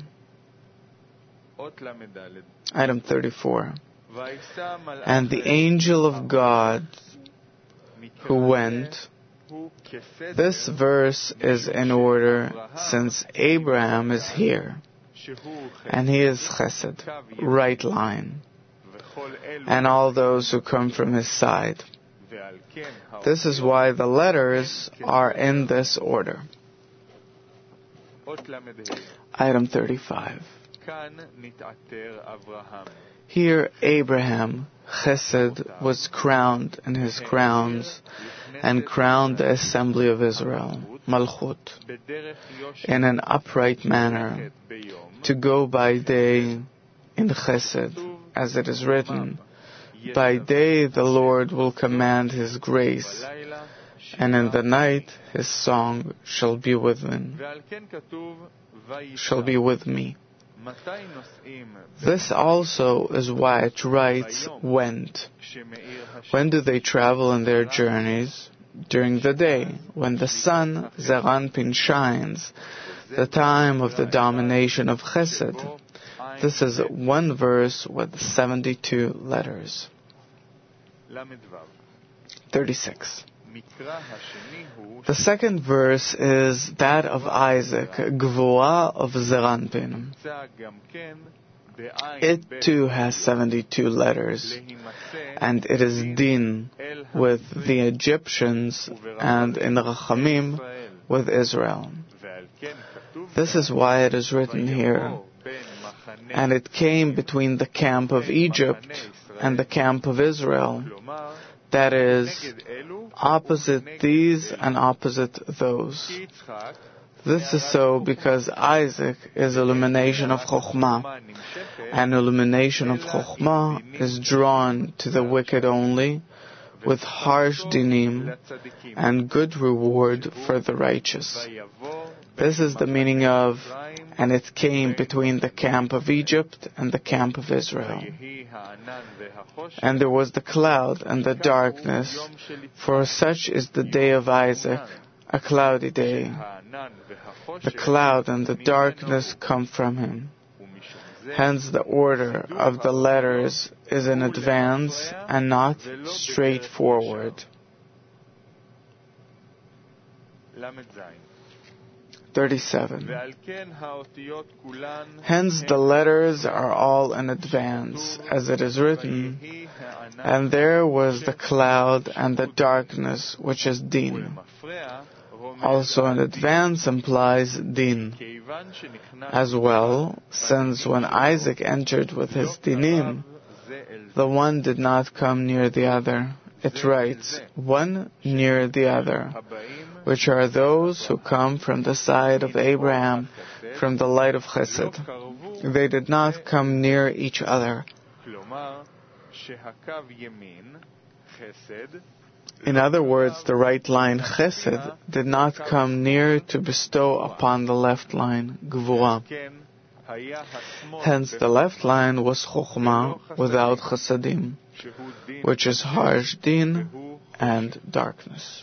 A: Item thirty-four. And the angel of God who went. This verse is in order since Abraham is here, and he is chesed, right line, and all those who come from his side. This is why the letters are in this order. Item thirty-five. Here Abraham, chesed, was crowned in his crowns, and crowned the assembly of Israel, Malchut, in an upright manner, to go by day in chesed, as it is written, by day the Lord will command his grace, and in the night his song shall be within, shall be with me. This also is why it writes went. When do they travel in their journeys? During the day, when the sun, Zeranpin, shines, the time of the domination of Chesed. This is one verse with seventy-two letters. thirty-six. The second verse is that of Isaac, Gvoah of Zeranpin. It too has seventy-two letters, and it is din with the Egyptians and in Rachamim with Israel. This is why it is written here, and it came between the camp of Egypt and the camp of Israel, that is, opposite these and opposite those. This is so because Isaac is illumination of Chokhmah, and illumination of Chokhmah is drawn to the wicked only, with harsh dinim and good reward for the righteous. This is the meaning of, and it came between the camp of Egypt and the camp of Israel. And there was the cloud and the darkness, for such is the day of Isaac, a cloudy day. The cloud and the darkness come from him. Hence the order of the letters is in advance and not straightforward. thirty-seven. Hence the letters are all in advance, as it is written, and there was the cloud and the darkness, which is din. Also in advance implies din. As well, since when Isaac entered with his dinim, the one did not come near the other. It writes, one near the other, which are those who come from the side of Abraham, from the light of Chesed. They did not come near each other. In other words, the right line, Chesed, did not come near to bestow upon the left line, Gvura. Hence, the left line was Chokhmah without Chesedim, which is harsh din and darkness.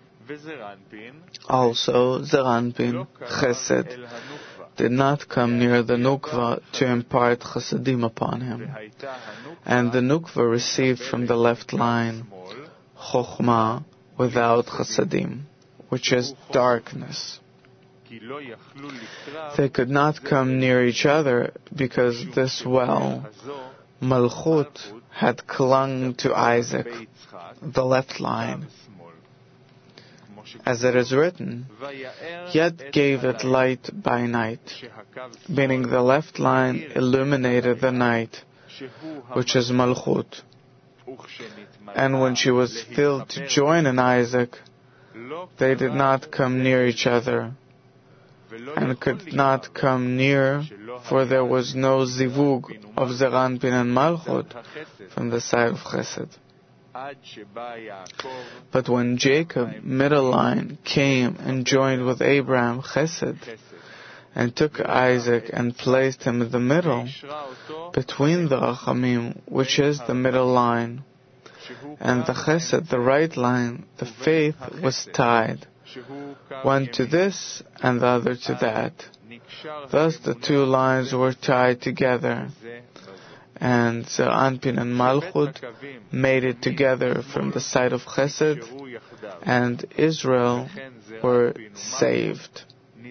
A: Also, Zeranpin, Chesed, did not come near the Nukva to impart Chesedim upon him. And the Nukva received from the left line, Chokhmah without Chesedim, which is darkness. They could not come near each other because this well, Malchut, had clung to Isaac, the left line. As it is written, yet gave it light by night, meaning the left line illuminated the night, which is Malchut. And when she was filled to join in Isaac, they did not come near each other, and could not come near, for there was no zivug of Zeranpin and Malchut from the side of Chesed. But when Jacob, middle line, came and joined with Abraham, Chesed, and took Isaac and placed him in the middle, between the Rachamim, which is the middle line, and the Chesed, the right line, the faith was tied, one to this and the other to that. Thus the two lines were tied together, and Zeranpin and Malchut made it together from the side of Chesed, and Israel were saved.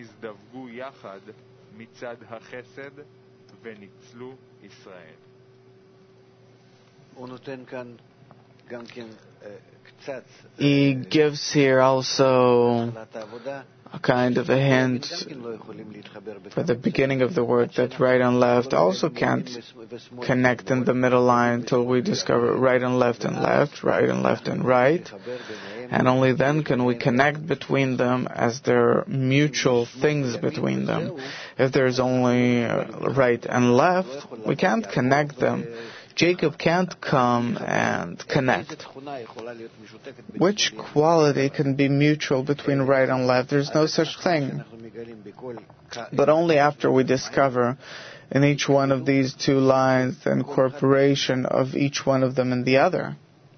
A: He gives here also a kind of a hint for the beginning of the word that right and left also can't connect in the middle line until we discover right and left and left, right and left and right. And only then can we connect between them as there are mutual things between them. If there's only right and left, we can't connect them. Jacob can't come and connect. Which quality can be mutual between right and left? There's no such thing. But only after we discover in each one of these two lines the incorporation of each one of them in the other.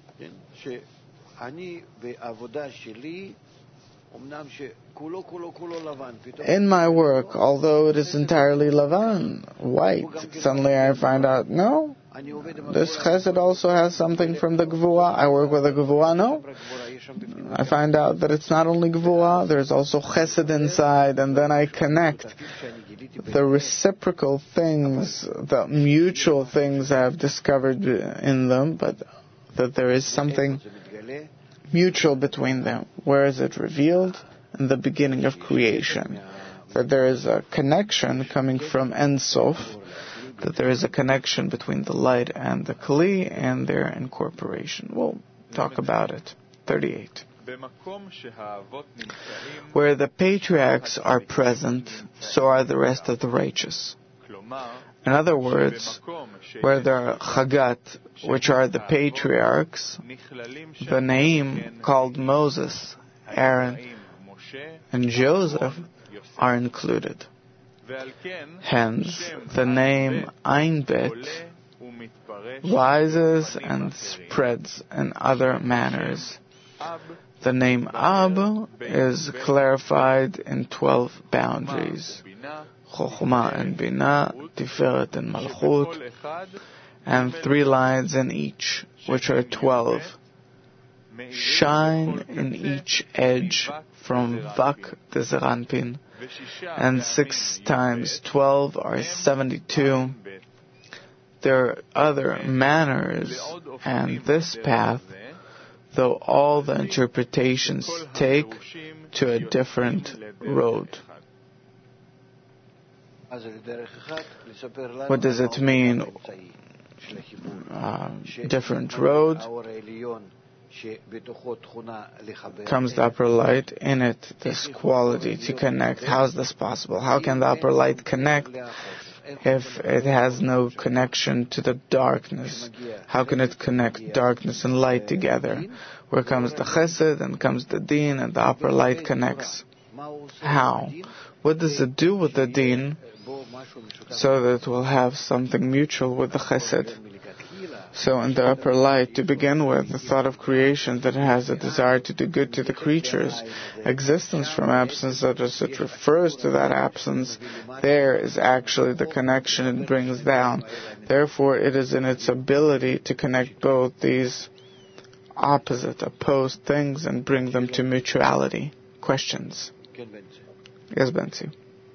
A: In my work, although it is entirely Lavan, white, suddenly I find out, no, this Chesed also has something from the Gvura. I work with a Gvura, no. I find out that it's not only Gvura, there's also Chesed inside, and then I connect the reciprocal things, the mutual things I have discovered in them, but that there is something mutual between them. Where is it revealed? In the beginning of creation. That there is a connection coming from Ein Sof, that there is a connection between the light and the Kli and their incorporation. We'll talk about it. thirty-eight. Where the patriarchs are present, so are the rest of the righteous. In other words, where there are Chagat, which are the patriarchs, the name called Moses, Aaron, and Joseph are included. Hence, the name Ein Bet rises and spreads in other manners. The name Ab is clarified in twelve boundaries. Chokhmah and Binah, Tiferet and Malchut, and three lines in each, which are twelve. Shine in each edge from Vak to Zeranpin, and six times twelve are seventy-two. There are other manners, and this path, though all the interpretations take to a different road. What does it mean? Uh, different road. Comes the upper light, in it this quality to connect. How is this possible? How can the upper light connect if it has no connection to the darkness? How can it connect darkness and light together? Where comes the chesed and comes the din, and the upper light connects? How? What does it do with the din so that it will have something mutual with the chesed? So in the upper light, to begin with, the thought of creation that has a desire to do good to the creatures, existence from absence, that is, it refers to that absence, there is actually the connection it brings down. Therefore, it is in its ability to connect both these opposite, opposed things and bring them to mutuality. Questions? Yes, Benzi.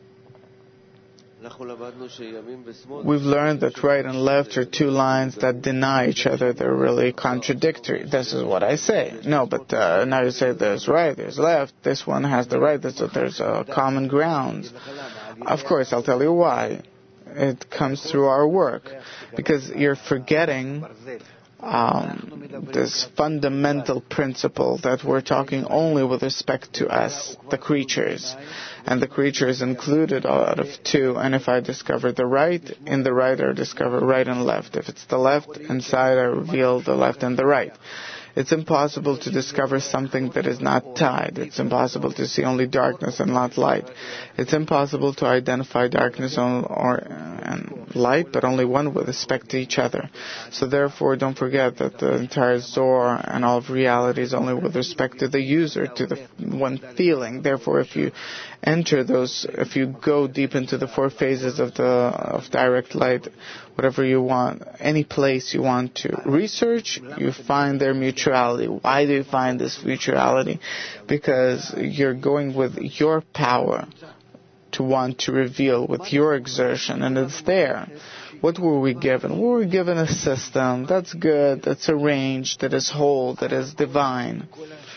A: We've learned that right and left are two lines that deny each other. They're really contradictory. This is what I say. No, but uh, now you say there's right, there's left. This one has the right, so there's a common ground. Of course, I'll tell you why. It comes through our work. Because you're forgetting um, this fundamental principle that we're talking only with respect to us, the creatures. And the creature is included out of two. And if I discover the right, in the right I discover right and left. If it's the left, inside I reveal the left and the right. It's impossible to discover something that is not tied. It's impossible to see only darkness and not light. It's impossible to identify darkness or, or and light, but only one with respect to each other. So therefore, don't forget that the entire Zohar and all of reality is only with respect to the user, to the one feeling. Therefore, if you enter those, if you go deep into the four phases of the of direct light, whatever you want, any place you want to research, you find their mutuality. Why do you find this mutuality? Because you're going with your power to want to reveal with your exertion, and it's there. What were we given? We were given a system that's good, that's arranged, that is whole, that is divine.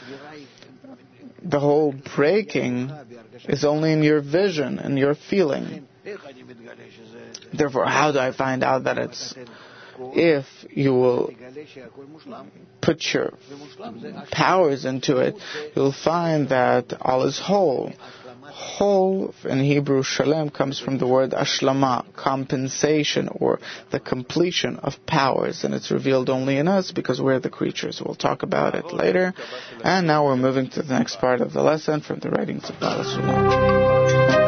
A: The whole breaking is only in your vision and your feeling. Therefore, how do I find out that it's... If you will put your powers into it, you'll find that all is whole. Whole, in Hebrew, shalem, comes from the word ashlama, compensation, or the completion of powers. And it's revealed only in us because we're the creatures. We'll talk about it later. And now we're moving to the next part of the lesson from the writings of Baal HaSulam.